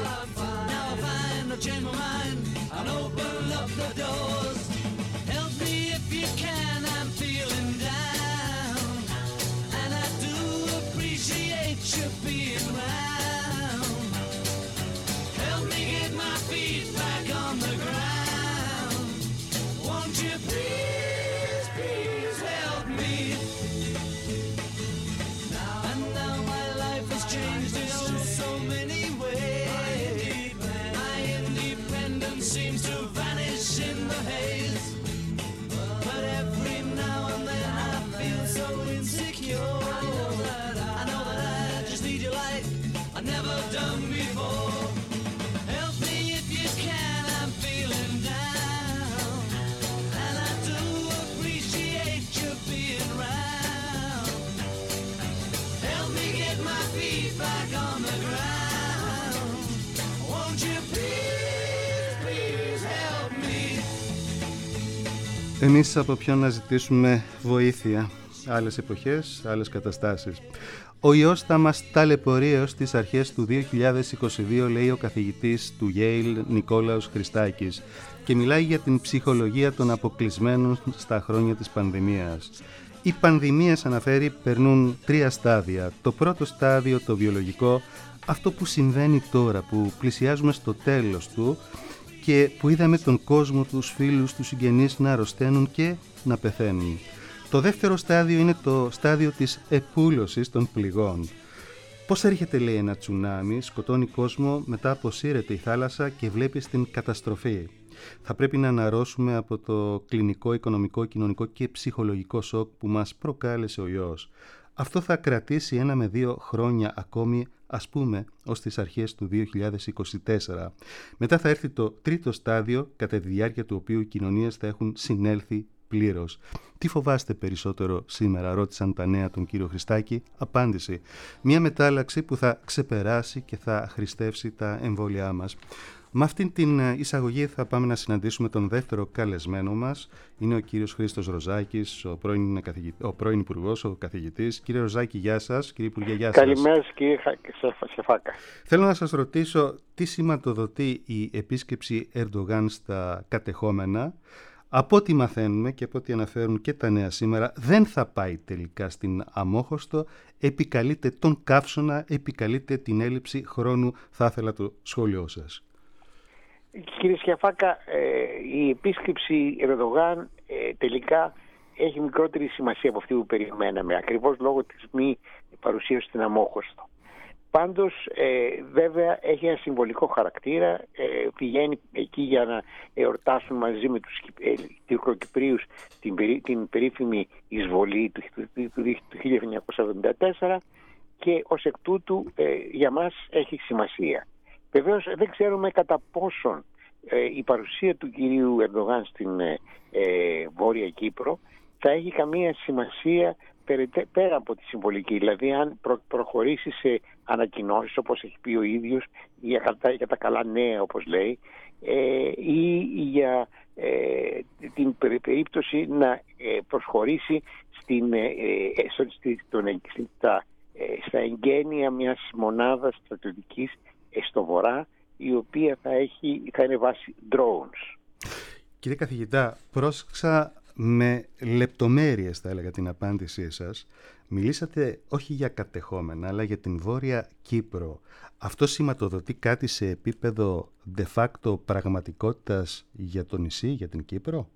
Change my mind and open up the doors. Help me if you can, I'm feeling down, and I do appreciate you being around. Help me get my feet back on the ground. Won't you please, please help me? Now and now my life has changed in so many ways. Seems to vanish in the haze. Εμείς από ποιον να ζητήσουμε βοήθεια? Άλλες εποχές, άλλες καταστάσεις. Ο ιός θα μας ταλαιπωρεί έως τις αρχές του δύο χιλιάδες είκοσι δύο, λέει ο καθηγητής του Yale Νικόλαος Χριστάκης, και μιλάει για την ψυχολογία των αποκλεισμένων στα χρόνια της πανδημίας. Οι πανδημίες, αναφέρει, περνούν τρία στάδια. Το πρώτο στάδιο, το βιολογικό, αυτό που συμβαίνει τώρα, που πλησιάζουμε στο τέλος του και που είδαμε τον κόσμο, τους φίλους, τους συγγενείς να αρρωσταίνουν και να πεθαίνουν. Το δεύτερο στάδιο είναι το στάδιο της επούλωσης των πληγών. Πώς έρχεται, λέει, ένα τσουνάμι, σκοτώνει κόσμο, μετά αποσύρεται η θάλασσα και βλέπει την καταστροφή. Θα πρέπει να αναρρώσουμε από το κλινικό, οικονομικό, κοινωνικό και ψυχολογικό σοκ που μας προκάλεσε ο ιός. Αυτό θα κρατήσει ένα με δύο χρόνια ακόμη, ας πούμε, ως τις αρχές του δύο χιλιάδες είκοσι τέσσερα. Μετά θα έρθει το τρίτο στάδιο, κατά τη διάρκεια του οποίου οι κοινωνίες θα έχουν συνέλθει πλήρως. Τι φοβάστε περισσότερο σήμερα, ρώτησαν τα νέα τον κύριο Χριστάκη. Απάντηση: μια μετάλλαξη που θα ξεπεράσει και θα χρηστεύσει τα εμβόλια μας. Με αυτήν την εισαγωγή θα πάμε να συναντήσουμε τον δεύτερο καλεσμένο μας. Είναι ο κύριος Χρήστος Ροζάκης, ο πρώην, καθηγητή, ο πρώην Υπουργός, ο καθηγητής. Κύριε Ροζάκη, γεια σας. Κύριε Υπουργέ, γεια σας. Καλημέρα, κύριε Σεφάκα. Θέλω να σας ρωτήσω τι σηματοδοτεί η επίσκεψη Ερντογάν στα κατεχόμενα. Από ό,τι μαθαίνουμε και από ό,τι αναφέρουν και τα νέα σήμερα, δεν θα πάει τελικά στην Αμόχωστο, επικαλείται τον καύσωνα, επικαλείται την έλλειψη χρόνου. Θα ήθελα το σχόλιο σας. Κύριε Σιαφάκα, η επίσκεψη Ερντογάν τελικά έχει μικρότερη σημασία από αυτή που περιμέναμε, ακριβώς λόγω της μη παρουσίας στην Αμόχωστο. Πάντως, βέβαια, έχει ένα συμβολικό χαρακτήρα, πηγαίνει εκεί για να εορτάσουν μαζί με τους Τουρκοκυπρίους την, περί, την περίφημη εισβολή του, του, του, του χίλια εννιακόσια εβδομήντα τέσσερα και ως εκ τούτου για μας έχει σημασία. Βεβαίως δεν ξέρουμε κατά πόσον ε, η παρουσία του κυρίου Ερντογάν στην ε, ε, Βόρεια Κύπρο θα έχει καμία σημασία πέρα από τη συμβολική. Δηλαδή αν προ, προχωρήσει σε ανακοινώσεις, όπως έχει πει ο ίδιος, για, για τα καλά νέα, όπως λέει, ε, ή για ε, την περίπτωση να ε, προσχωρήσει στην, ε, στο, στη, στον, στα, ε, στα εγγένεια μιας μονάδας στρατιωτικής στο βορρά, η οποία θα, έχει, θα είναι βάση drones. Κύριε καθηγητά, πρόσεξα με λεπτομέρειες, θα έλεγα, την απάντησή σας. Μιλήσατε όχι για κατεχόμενα, αλλά για την Βόρεια Κύπρο. Αυτό σηματοδοτεί κάτι σε επίπεδο de facto πραγματικότητας για το νησί, για την Κύπρο?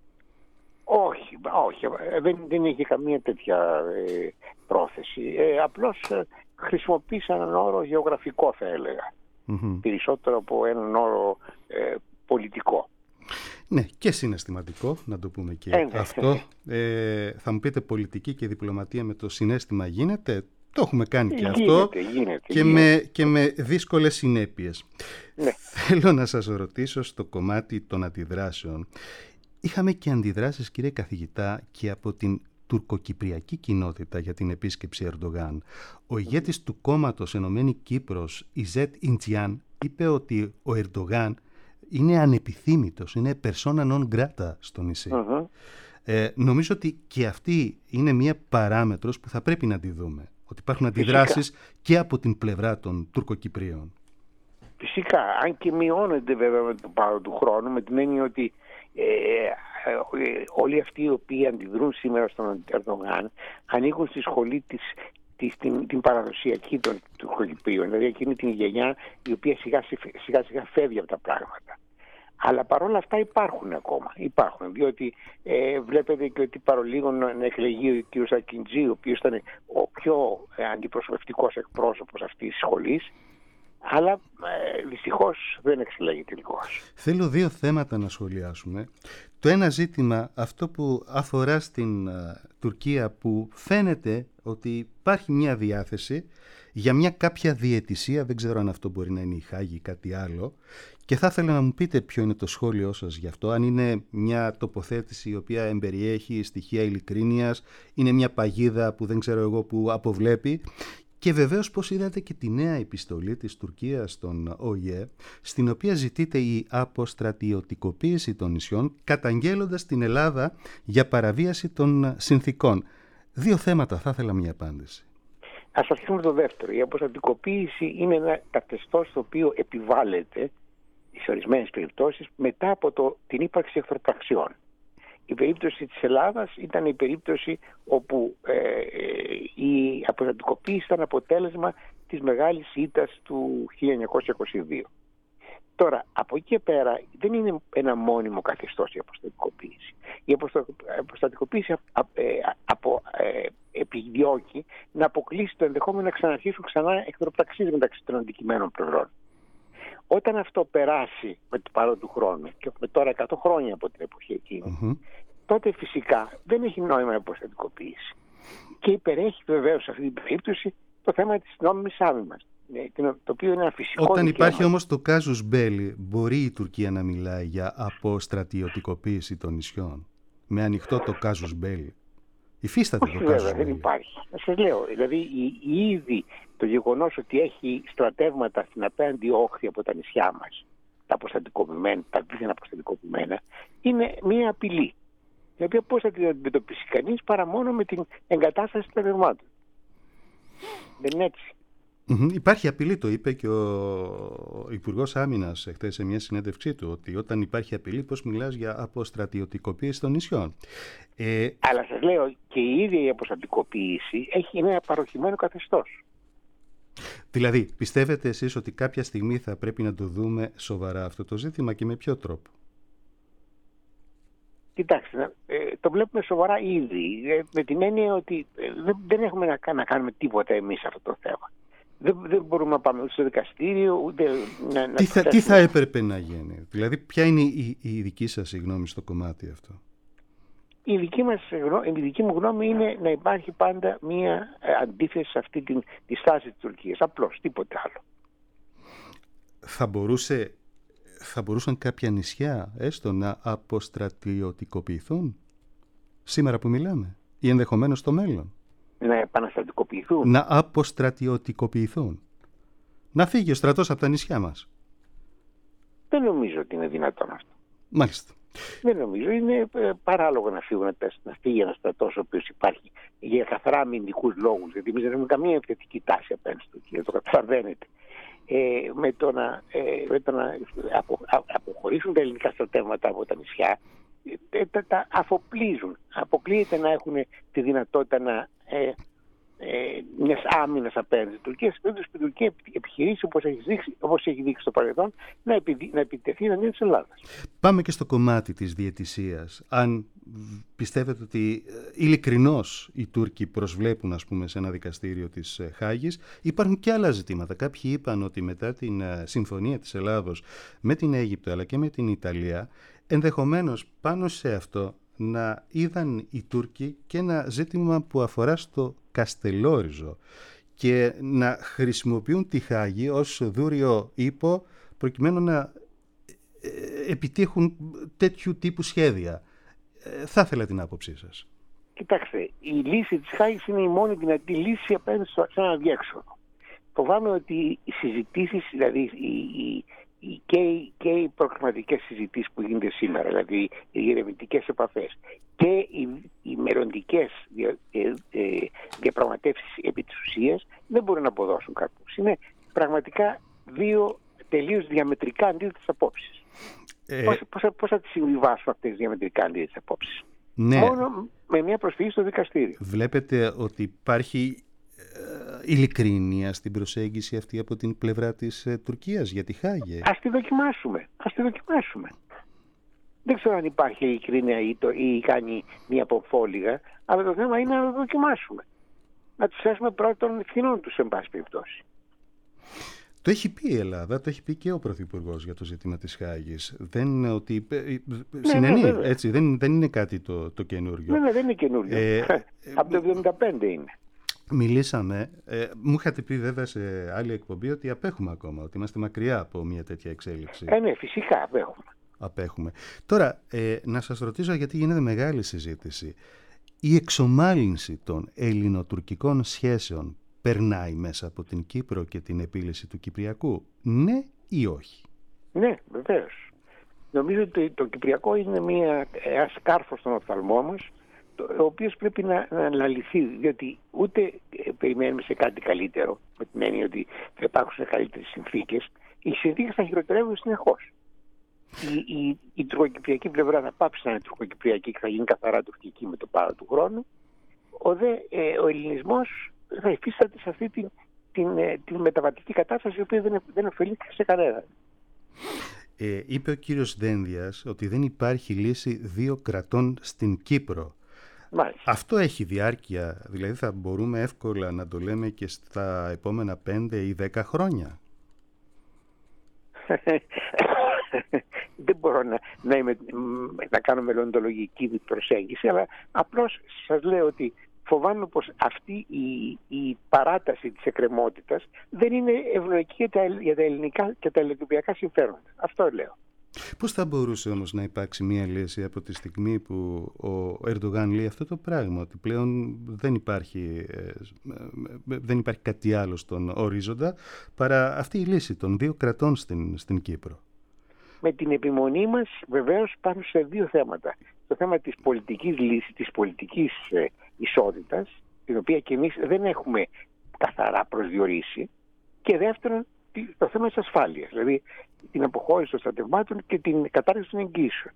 Όχι, όχι. Δεν, δεν είχε καμία τέτοια ε, πρόθεση. Ε, απλώς ε, χρησιμοποίησαν έναν όρο γεωγραφικό, θα έλεγα. Mm-hmm. Περισσότερο από έναν όρο ε, πολιτικό. Ναι, και συναισθηματικό, να το πούμε και ε, αυτό. Ε, θα μου πείτε, πολιτική και διπλωματία με το συναίσθημα γίνεται? Το έχουμε κάνει και γίνεται, αυτό γίνεται, και, γίνεται. Με, και με δύσκολες συνέπειες. Ναι. Θέλω να σας ρωτήσω στο κομμάτι των αντιδράσεων. Είχαμε και αντιδράσεις, κύριε καθηγητά, και από την τουρκοκυπριακή κοινότητα για την επίσκεψη Ερντογάν. Ο ηγέτης του κόμματος Ενωμένη Κύπρος, Ιζέτ Ιντζιάν, είπε ότι ο Ερντογάν είναι ανεπιθύμητος, είναι persona non grata στο νησί. Uh-huh. Ε, νομίζω ότι και αυτή είναι μια παράμετρος που θα πρέπει να τη δούμε. Ότι υπάρχουν αντιδράσεις Φυσικά. και από την πλευρά των Τουρκοκυπρίων. Φυσικά, αν και μειώνεται βέβαια με το πάρο του χρόνου, με την έννοια ότι ε, ε, όλοι αυτοί οι οποίοι αντιδρούν σήμερα στον Ερντογάν ανήκουν στη σχολή της, της, την, την παραδοσιακή των Τουρκοκυπρίων, δηλαδή εκείνη την γενιά η οποία σιγά σιγά, σιγά φεύγει από τα πράγματα. Αλλά παρόλα αυτά υπάρχουν ακόμα. Υπάρχουν, διότι ε, βλέπετε και ότι παρολίγο να εκλεγεί ο κ. Ακιντζή, ο οποίος ήταν ο πιο ε, αντιπροσωπευτικός εκπρόσωπος αυτής της σχολής, αλλά ε, δυστυχώς δεν εξελέγει τελικώς. Θέλω δύο θέματα να σχολιάσουμε. Το ένα ζήτημα, αυτό που αφορά στην uh, Τουρκία, που φαίνεται ότι υπάρχει μια διάθεση για μια κάποια διαιτησία, δεν ξέρω αν αυτό μπορεί να είναι η Χάγη ή κάτι άλλο, και θα ήθελα να μου πείτε ποιο είναι το σχόλιο σας γι' αυτό, αν είναι μια τοποθέτηση η οποία εμπεριέχει στοιχεία ειλικρίνειας, είναι μια παγίδα που δεν ξέρω εγώ που αποβλέπει, Και βεβαίως πώς είδατε και τη νέα επιστολή της Τουρκίας στον Ο Η Ε, στην οποία ζητείται η αποστρατιωτικοποίηση των νησιών, καταγγέλλοντας την Ελλάδα για παραβίαση των συνθήκων. Δύο θέματα, θα ήθελα μια απάντηση. Ας αρχίσουμε το δεύτερο. Η αποστρατιωτικοποίηση είναι ένα καθεστώς το οποίο επιβάλλεται σε ορισμένες περιπτώσεις μετά από το, την ύπαρξη εχθροπραξιών. Η περίπτωση της Ελλάδας ήταν η περίπτωση όπου ε, η αποστρατιωτικοποίηση ήταν αποτέλεσμα της μεγάλης ήττας του χίλια εννιακόσια είκοσι δύο. Τώρα, από εκεί και πέρα δεν είναι ένα μόνιμο καθεστώς η αποστρατιωτικοποίηση. Η αποστρατιωτικοποίηση απο, ε, επιδιώκει να αποκλείσει το ενδεχόμενο να ξαναρχίσουν ξανά εχθροπραξίες μεταξύ των αντικειμένων πλευρών. Όταν αυτό περάσει με το παρόν του χρόνου, και με τώρα εκατό χρόνια από την εποχή εκείνη, mm-hmm. τότε φυσικά δεν έχει νόημα η αποστρατιωτικοποίηση. Και υπερέχει βεβαίως σε αυτή την περίπτωση το θέμα της νόμιμης άμυνας, το οποίο είναι ένα φυσικό. Όταν υπάρχει όμως το casus belli, μπορεί η Τουρκία να μιλάει για αποστρατιωτικοποίηση των νησιών, με ανοιχτό το casus belli? Υφίσταται Όχι, το βέβαια, casus δεν belli. υπάρχει. Σας λέω, δηλαδή ήδη το γεγονός ότι έχει στρατεύματα στην απέναντι όχθη από τα νησιά μας, τα αποστρατικοποιημένα, τα δίθεν αποστρατικοποιημένα, είναι μια απειλή. Η οποία πώς θα την αντιμετωπίσει κανείς παρά μόνο με την εγκατάσταση στρατευμάτων. Δεν είναι έτσι. Mm-hmm. Υπάρχει απειλή, το είπε και ο Υπουργός Άμυνας χθες σε μια συνέντευξή του, ότι όταν υπάρχει απειλή, πώς μιλάς για αποστρατιωτικοποίηση των νησιών. Ε... Αλλά σας λέω, και η ίδια η αποστρατιωτικοποίηση έχει ένα παροχημένο καθεστώς. Δηλαδή, πιστεύετε εσείς ότι κάποια στιγμή θα πρέπει να το δούμε σοβαρά αυτό το ζήτημα, και με ποιο τρόπο? Κοιτάξτε, το βλέπουμε σοβαρά ήδη, με την έννοια ότι δεν έχουμε να κάνουμε τίποτα εμείς αυτό το θέμα. Δεν, δεν μπορούμε να πάμε ούτε στο δικαστήριο, ούτε να... Τι θα, τι θα έπρεπε να γίνει? Δηλαδή, ποια είναι η, η δική σας γνώμη στο κομμάτι αυτό? Η δική, μας, η δική μου γνώμη είναι να υπάρχει πάντα μία αντίθεση σε αυτή την, τη στάση της Τουρκίας. Απλώς, τίποτε άλλο. Θα μπορούσε... Θα μπορούσαν κάποια νησιά έστω να αποστρατιωτικοποιηθούν σήμερα που μιλάμε, ή ενδεχομένως στο μέλλον? Να επαναστρατικοποιηθούν. Να αποστρατιωτικοποιηθούν. Να φύγει ο στρατός από τα νησιά μας. Δεν νομίζω ότι είναι δυνατόν αυτό. Μάλιστα. Δεν νομίζω. Είναι παράλογο να, φύγουν, να φύγει ένα στρατός ο οποίος υπάρχει για καθαρά αμυντικούς λόγους. Γιατί εμείς δεν έχουμε καμία επιθετική τάση απέναντι στο Τουρκία. Το καταλαβαίνετε. Ε, με το να, ε, με το να απο, α, αποχωρήσουν τα ελληνικά στρατεύματα από τα νησιά, ε, τα, τα αφοπλίζουν. Αποκλείεται να έχουν τη δυνατότητα να, ε, ε, μιας άμυνας απέναντι στην Τουρκία. Στην περίπτωση που η Τουρκία επιχειρήσει, όπως έχει δείξει, όπως έχει δείξει στο παρελθόν, να, επι, να επιτεθεί εναντίον της Ελλάδας. Πάμε και στο κομμάτι της διαιτησίας. Αν πιστεύετε ότι ειλικρινώς οι Τούρκοι προσβλέπουν, ας πούμε, σε ένα δικαστήριο της Χάγης, υπάρχουν και άλλα ζητήματα. Κάποιοι είπαν ότι μετά την συμφωνία της Ελλάδος με την Αίγυπτο αλλά και με την Ιταλία, ενδεχομένως πάνω σε αυτό να είδαν οι Τούρκοι και ένα ζήτημα που αφορά στο Καστελόριζο και να χρησιμοποιούν τη Χάγη ως δούριο ύπο προκειμένου να επιτύχουν τέτοιου τύπου σχέδια. Θα ήθελα την άποψή σας. Κοιτάξτε, η λύση της Χάγης είναι η μόνη δυνατή λύση απέναντι σε ένα διέξοδο. Φοβάμαι ότι οι συζητήσεις, δηλαδή οι, οι, οι, και, οι, και οι προγραμματικές συζητήσεις που γίνονται σήμερα, δηλαδή οι ερευνητικές επαφές και οι, οι μελλοντικές δια, ε, ε, διαπραγματεύσεις επί της ουσίας δεν μπορούν να αποδώσουν καρπούς. Είναι πραγματικά δύο τελείως διαμετρικά αντίθετες απόψεις. Ε... Πώς, πώς, πώς θα τις συμβιβάσουν αυτές τις διαμετρικά αντίθετες απόψεις? Ναι. Μόνο με μια προσφυγή στο δικαστήριο. Βλέπετε ότι υπάρχει ε, ειλικρίνεια στην προσέγγιση αυτή από την πλευρά της ε, Τουρκίας για τη Χάγη? Ας τη δοκιμάσουμε. Ας τη δοκιμάσουμε. Δεν ξέρω αν υπάρχει ειλικρίνεια ή, το, ή κάνει μια αποφόλιγα, αλλά το θέμα είναι να το δοκιμάσουμε. Να τους θέσουμε πρώτον ευθυνών τους, εν πάση περιπτώσει. Το έχει πει η Ελλάδα, το έχει πει και ο Πρωθυπουργός για το ζήτημα της Χάγης. Δεν είναι ότι συνενεί, ναι, ναι, έτσι, δεν, δεν είναι κάτι το, το καινούριο. Ναι, ναι, δεν είναι καινούριο. Ε, Από το εβδομήντα πέντε είναι. Μιλήσαμε, ε, μου είχατε πει βέβαια σε άλλη εκπομπή ότι απέχουμε ακόμα, ότι είμαστε μακριά από μια τέτοια εξέλιξη. Ε, ναι, φυσικά απέχουμε. Απέχουμε. Τώρα, ε, να σας ρωτήσω, γιατί γίνεται μεγάλη συζήτηση. Η εξομάλυνση των ελληνοτουρκικών σχέσεων περνάει μέσα από την Κύπρο και την επίλυση του Κυπριακού, ναι ή όχι? Ναι, βεβαίως. Νομίζω ότι το Κυπριακό είναι μια, ένας κάρφος στον οφθαλμό μας, ο οποίος πρέπει να, να αναλυθεί, διότι ούτε περιμένουμε σε κάτι καλύτερο, με την έννοια ότι θα υπάρξουν καλύτερες συνθήκες. Οι συνθήκες θα χειροτερεύουν συνεχώς. Η, η, η τουρκοκυπριακή πλευρά θα πάψει να είναι τουρκοκυπριακή και θα γίνει καθαρά τουρκική με το πάρο του χρόνου. Ο, δε, ε, ο ελληνισμός θα υφίσταται σε αυτή την, την, την, την μεταβατική κατάσταση, η οποία δεν, δεν ωφελεί σε κανέναν. Ε, είπε ο κύριος Δένδιας ότι δεν υπάρχει λύση δύο κρατών στην Κύπρο. Μάλιστα. Αυτό έχει διάρκεια, δηλαδή θα μπορούμε εύκολα να το λέμε και στα επόμενα πέντε ή δέκα χρόνια? Δεν μπορώ να, να, είμαι, να κάνω μελλοντολογική προσέγγιση, αλλά απλώς σας λέω ότι φοβάμαι πως αυτή η, η παράταση της εκκρεμότητας δεν είναι ευνοϊκή για τα, για τα ελληνικά και τα ελληνικά συμφέροντα. Αυτό λέω. Πώς θα μπορούσε όμως να υπάρξει μια λύση από τη στιγμή που ο Ερντογάν λέει αυτό το πράγμα, ότι πλέον δεν υπάρχει, δεν υπάρχει κάτι άλλο στον ορίζοντα παρά αυτή η λύση των δύο κρατών στην, στην Κύπρο? Με την επιμονή μας βεβαίως πάνω σε δύο θέματα. Το θέμα της πολιτικής λύσης, της πολιτικής ε, ισότητας, την οποία και εμείς δεν έχουμε καθαρά προσδιορίσει, και δεύτερον το θέμα της ασφάλειας, δηλαδή την αποχώρηση των στρατευμάτων και την κατάργηση των εγγύσεων.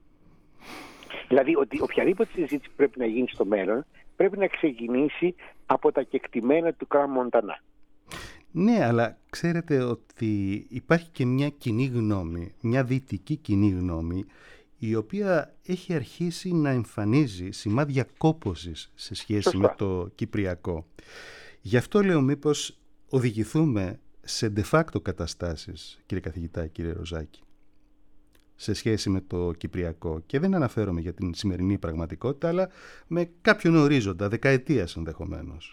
Δηλαδή ότι οποιαδήποτε συζήτηση πρέπει να γίνει στο μέλλον πρέπει να ξεκινήσει από τα κεκτημένα του Κράμ Μοντανά. Ναι, αλλά ξέρετε ότι υπάρχει και μια κοινή γνώμη, μια δυτική κοινή γνώμη, η οποία έχει αρχίσει να εμφανίζει σημάδια κόπωσης σε σχέση Σωστά. με το Κυπριακό. Γι' αυτό λέω μήπως οδηγηθούμε σε de facto καταστάσεις, κύριε καθηγητά, κύριε Ροζάκη, σε σχέση με το Κυπριακό, και δεν αναφέρομαι για την σημερινή πραγματικότητα, αλλά με κάποιον ορίζοντα, δεκαετίας ενδεχομένως.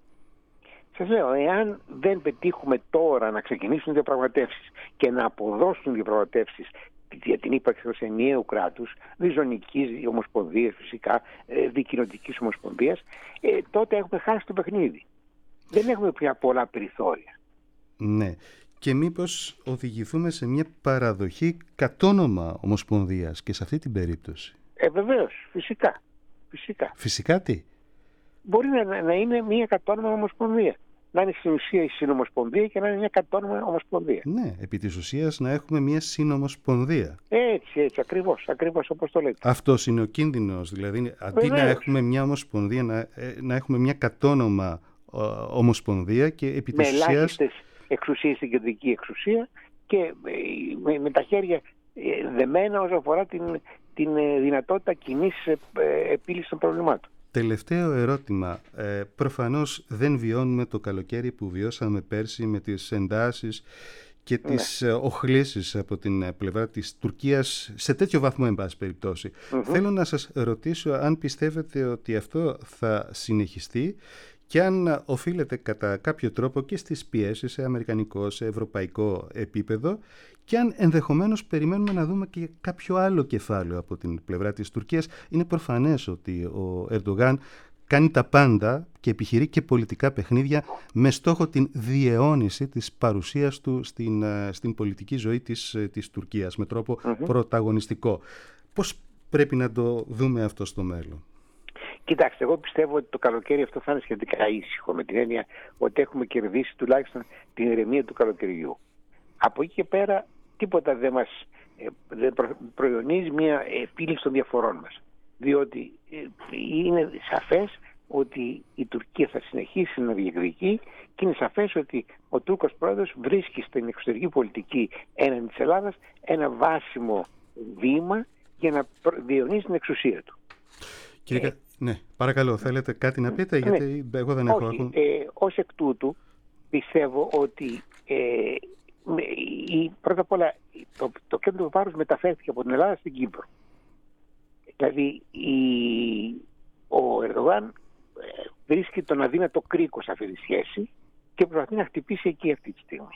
Σας λέω, εάν δεν πετύχουμε τώρα να ξεκινήσουν διαπραγματεύσεις και να αποδώσουν διαπραγματεύσεις για την ύπαρξη ενός ενιαίου κράτους, διζωνικής ομοσπονδίας φυσικά, δικοινοτικής ομοσπονδίας, ε, τότε έχουμε χάσει το παιχνίδι. Δεν έχουμε πια πολλά περιθώρια. Ναι. Και μήπως οδηγηθούμε σε μια παραδοχή κατόνομα ομοσπονδίας και σε αυτή την περίπτωση? Ε, βεβαίως, φυσικά. Φυσικά, φυσικά τι? Μπορεί να, να είναι μια κατόνομα ομοσπονδία. Να είναι στην ουσία η συνομοσπονδία και να είναι μια κατόνομα ομοσπονδία. Ναι, επί της ουσίας να έχουμε μια συνομοσπονδία. Έτσι, έτσι, ακριβώς, ακριβώς όπως το λέτε. Αυτός είναι ο κίνδυνος, δηλαδή αντί Βεβαίως. να έχουμε μια ομοσπονδία, να, να έχουμε μια κατόνομα ομοσπονδία και επί της ουσίας... Με ελάχιστες εξουσίες στην κεντρική εξουσία και με, με τα χέρια δεμένα όσον αφορά την, την δυνατότητα κοινής επίλυσης των προβλημάτων. Τελευταίο ερώτημα. Ε, προφανώς δεν βιώνουμε το καλοκαίρι που βιώσαμε πέρσι με τις εντάσεις και ναι. τις οχλήσεις από την πλευρά της Τουρκίας σε τέτοιο βαθμό, εν πάση περιπτώσει. Mm-hmm. Θέλω να σας ρωτήσω αν πιστεύετε ότι αυτό θα συνεχιστεί και αν οφείλεται κατά κάποιο τρόπο και στις πιέσεις σε αμερικανικό, σε ευρωπαϊκό επίπεδο, και αν ενδεχομένως περιμένουμε να δούμε και κάποιο άλλο κεφάλαιο από την πλευρά της Τουρκίας. Είναι προφανές ότι ο Ερντογάν κάνει τα πάντα και επιχειρεί και πολιτικά παιχνίδια με στόχο την διαιώνιση της παρουσίας του στην, στην πολιτική ζωή της, της Τουρκίας με τρόπο mm-hmm. πρωταγωνιστικό. Πώς πρέπει να το δούμε αυτό στο μέλλον? Κοιτάξτε, εγώ πιστεύω ότι το καλοκαίρι αυτό θα είναι σχετικά ήσυχο, με την έννοια ότι έχουμε κερδίσει τουλάχιστον την ηρεμία του καλοκαιριού. Από εκεί και πέρα τίποτα δεν μας ε, δεν προ, προϊονίζει μια επίλυση των διαφορών μας. Διότι ε, είναι σαφές ότι η Τουρκία θα συνεχίσει να διεκδικεί και είναι σαφές ότι ο Τούρκος πρόεδρος βρίσκει στην εξωτερική πολιτική έναντι της Ελλάδας ένα βάσιμο βήμα για να διαιωνίσει την εξουσία του. Κύριε, ε, ναι, παρακαλώ, θέλετε κάτι να πείτε, ναι, γιατί εγώ δεν όχι, έχω... έχω... Ε, ως εκ τούτου πιστεύω ότι ε, η, πρώτα απ' όλα το, το κέντρο του βάρους μεταφέρθηκε από την Ελλάδα στην Κύπρο. Δηλαδή η, ο Ερντογάν ε, βρίσκει τον αδύνατο κρίκο σε αυτή τη σχέση και προσπαθεί να χτυπήσει εκεί αυτή τη στιγμή.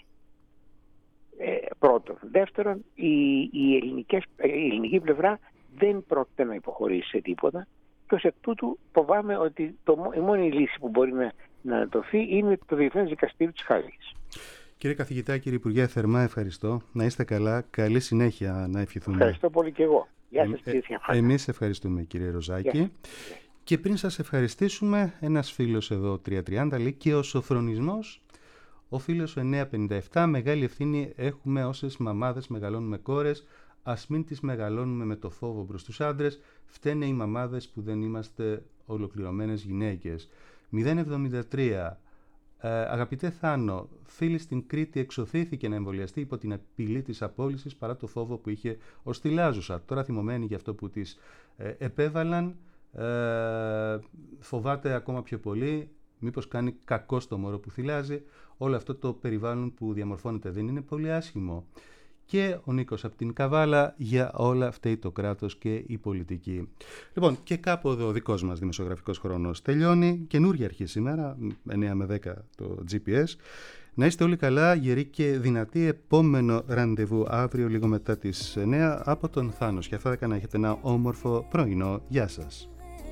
Ε, πρώτον. Δεύτερον, η, η, ελληνικές, η ελληνική πλευρά δεν πρόκειται να υποχωρήσει σε τίποτα και ως εκ τούτου φοβάμαι ότι το, η μόνη λύση που μπορεί να, να ανατοθεί είναι το Διεθνές Δικαστήριο της Χάγης. Κύριε καθηγητά, κύριε Υπουργέ, θερμά ευχαριστώ. Να είστε καλά. Καλή συνέχεια να ευχηθούμε. Ευχαριστώ πολύ και εγώ. Γεια σας, ε, κύριε Σιαφάκα. Εμείς ευχαριστούμε, κύριε Ροζάκη. Και πριν σας ευχαριστήσουμε, ένας φίλος εδώ τριακόσια τριάντα λέει και ο σοφρονισμός, ο φίλος εννιακόσια πενήντα επτά, μεγάλη ευθύνη έχουμε όσες μαμάδες μεγαλώνουμε κόρες, ας μην τις μεγαλώνουμε με το φόβο προς τους άντρες, φταίνε οι μαμάδες που δεν είμαστε ολοκληρωμένες γυναίκες. μηδέν εβδομήντα τρία, ε, αγαπητέ Θάνο, φίλη στην Κρήτη εξωθήθηκε να εμβολιαστεί υπό την απειλή της απόλυσης παρά το φόβο που είχε ως τη Λάζουσα. Τώρα θυμωμένη για αυτό που της ε, επέβαλαν, Ε, φοβάται ακόμα πιο πολύ μήπως κάνει κακό στο μωρό που θυλάζει. Όλο αυτό το περιβάλλον που διαμορφώνεται δεν είναι πολύ άσχημο. Και ο Νίκος από την Καβάλα, για όλα φταίει το κράτος και η πολιτική. Λοιπόν, και κάπου εδώ ο δικός μας δημοσιογραφικός χρόνος τελειώνει. Καινούργια αρχή σήμερα, εννιά με δέκα το τζι πι ες. Να είστε όλοι καλά, γεροί και δυνατοί. Επόμενο ραντεβού αύριο λίγο μετά τις εννιά από τον Θάνο Σιαφάκα. Να έχετε ένα όμορφο πρωινό. Γεια σας.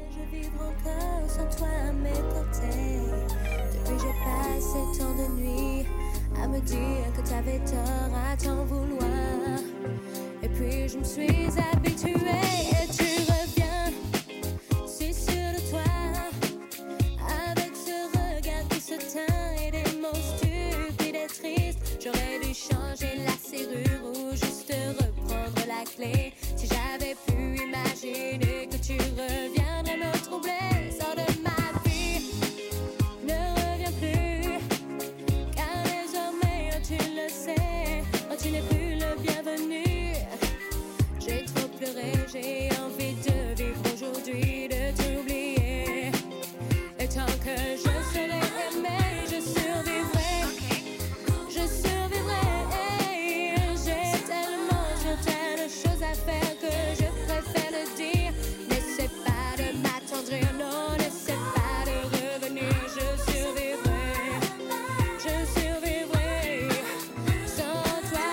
À me dire que t'avais tort à t'en vouloir. Et puis je me suis habituée et tu reviens. Si sûr de toi, avec ce regard qui se teint et des mots stupides et tristes. J'aurais dû changer la serrure ou juste reprendre la clé. Si j'avais pu imaginer que tu reviendrais me troubler. Sors de ma vie, ne reviens plus. Car désormais, oh, tu le sais, oh, tu n'es plus le bienvenu. J'ai trop pleuré, j'ai envie de vivre aujourd'hui, de t'oublier. Et tant que je serai aimée, je survivrai. Je survivrai. J'ai tellement, j'ai tant de choses à faire que je préfère le dire. N'essaie pas de m'attendrir, non, n'essaie pas de revenir. Je survivrai. Je survivrai. Sans toi,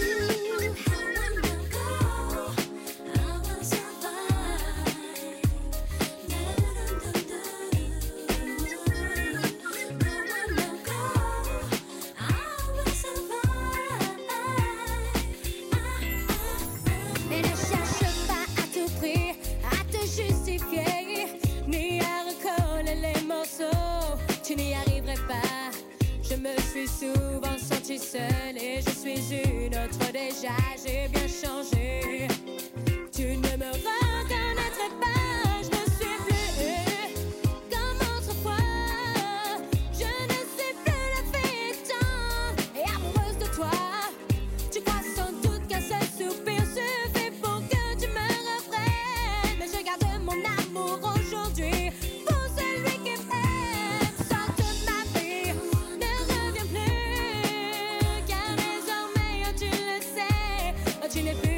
mais ne cherche pas à tout prix à te justifier, ni à recoller les morceaux. Tu n'y arriverais pas. Je me suis souvent sentie seule et je suis une autre déjà. J'ai bien changé. Tu ne me reconnaîtrais pas. Je ne suis plus comme autrefois. Je ne suis plus la fille tendre et amoureuse de toi. Tu crois sans doute qu'un seul soupir suffit pour que tu me reprennes. Mais je garde mon amour aujourd'hui pour celui qui m'aime. Sors de ma vie, ne reviens plus. Car désormais, oh, tu le sais, oh, tu n'es plus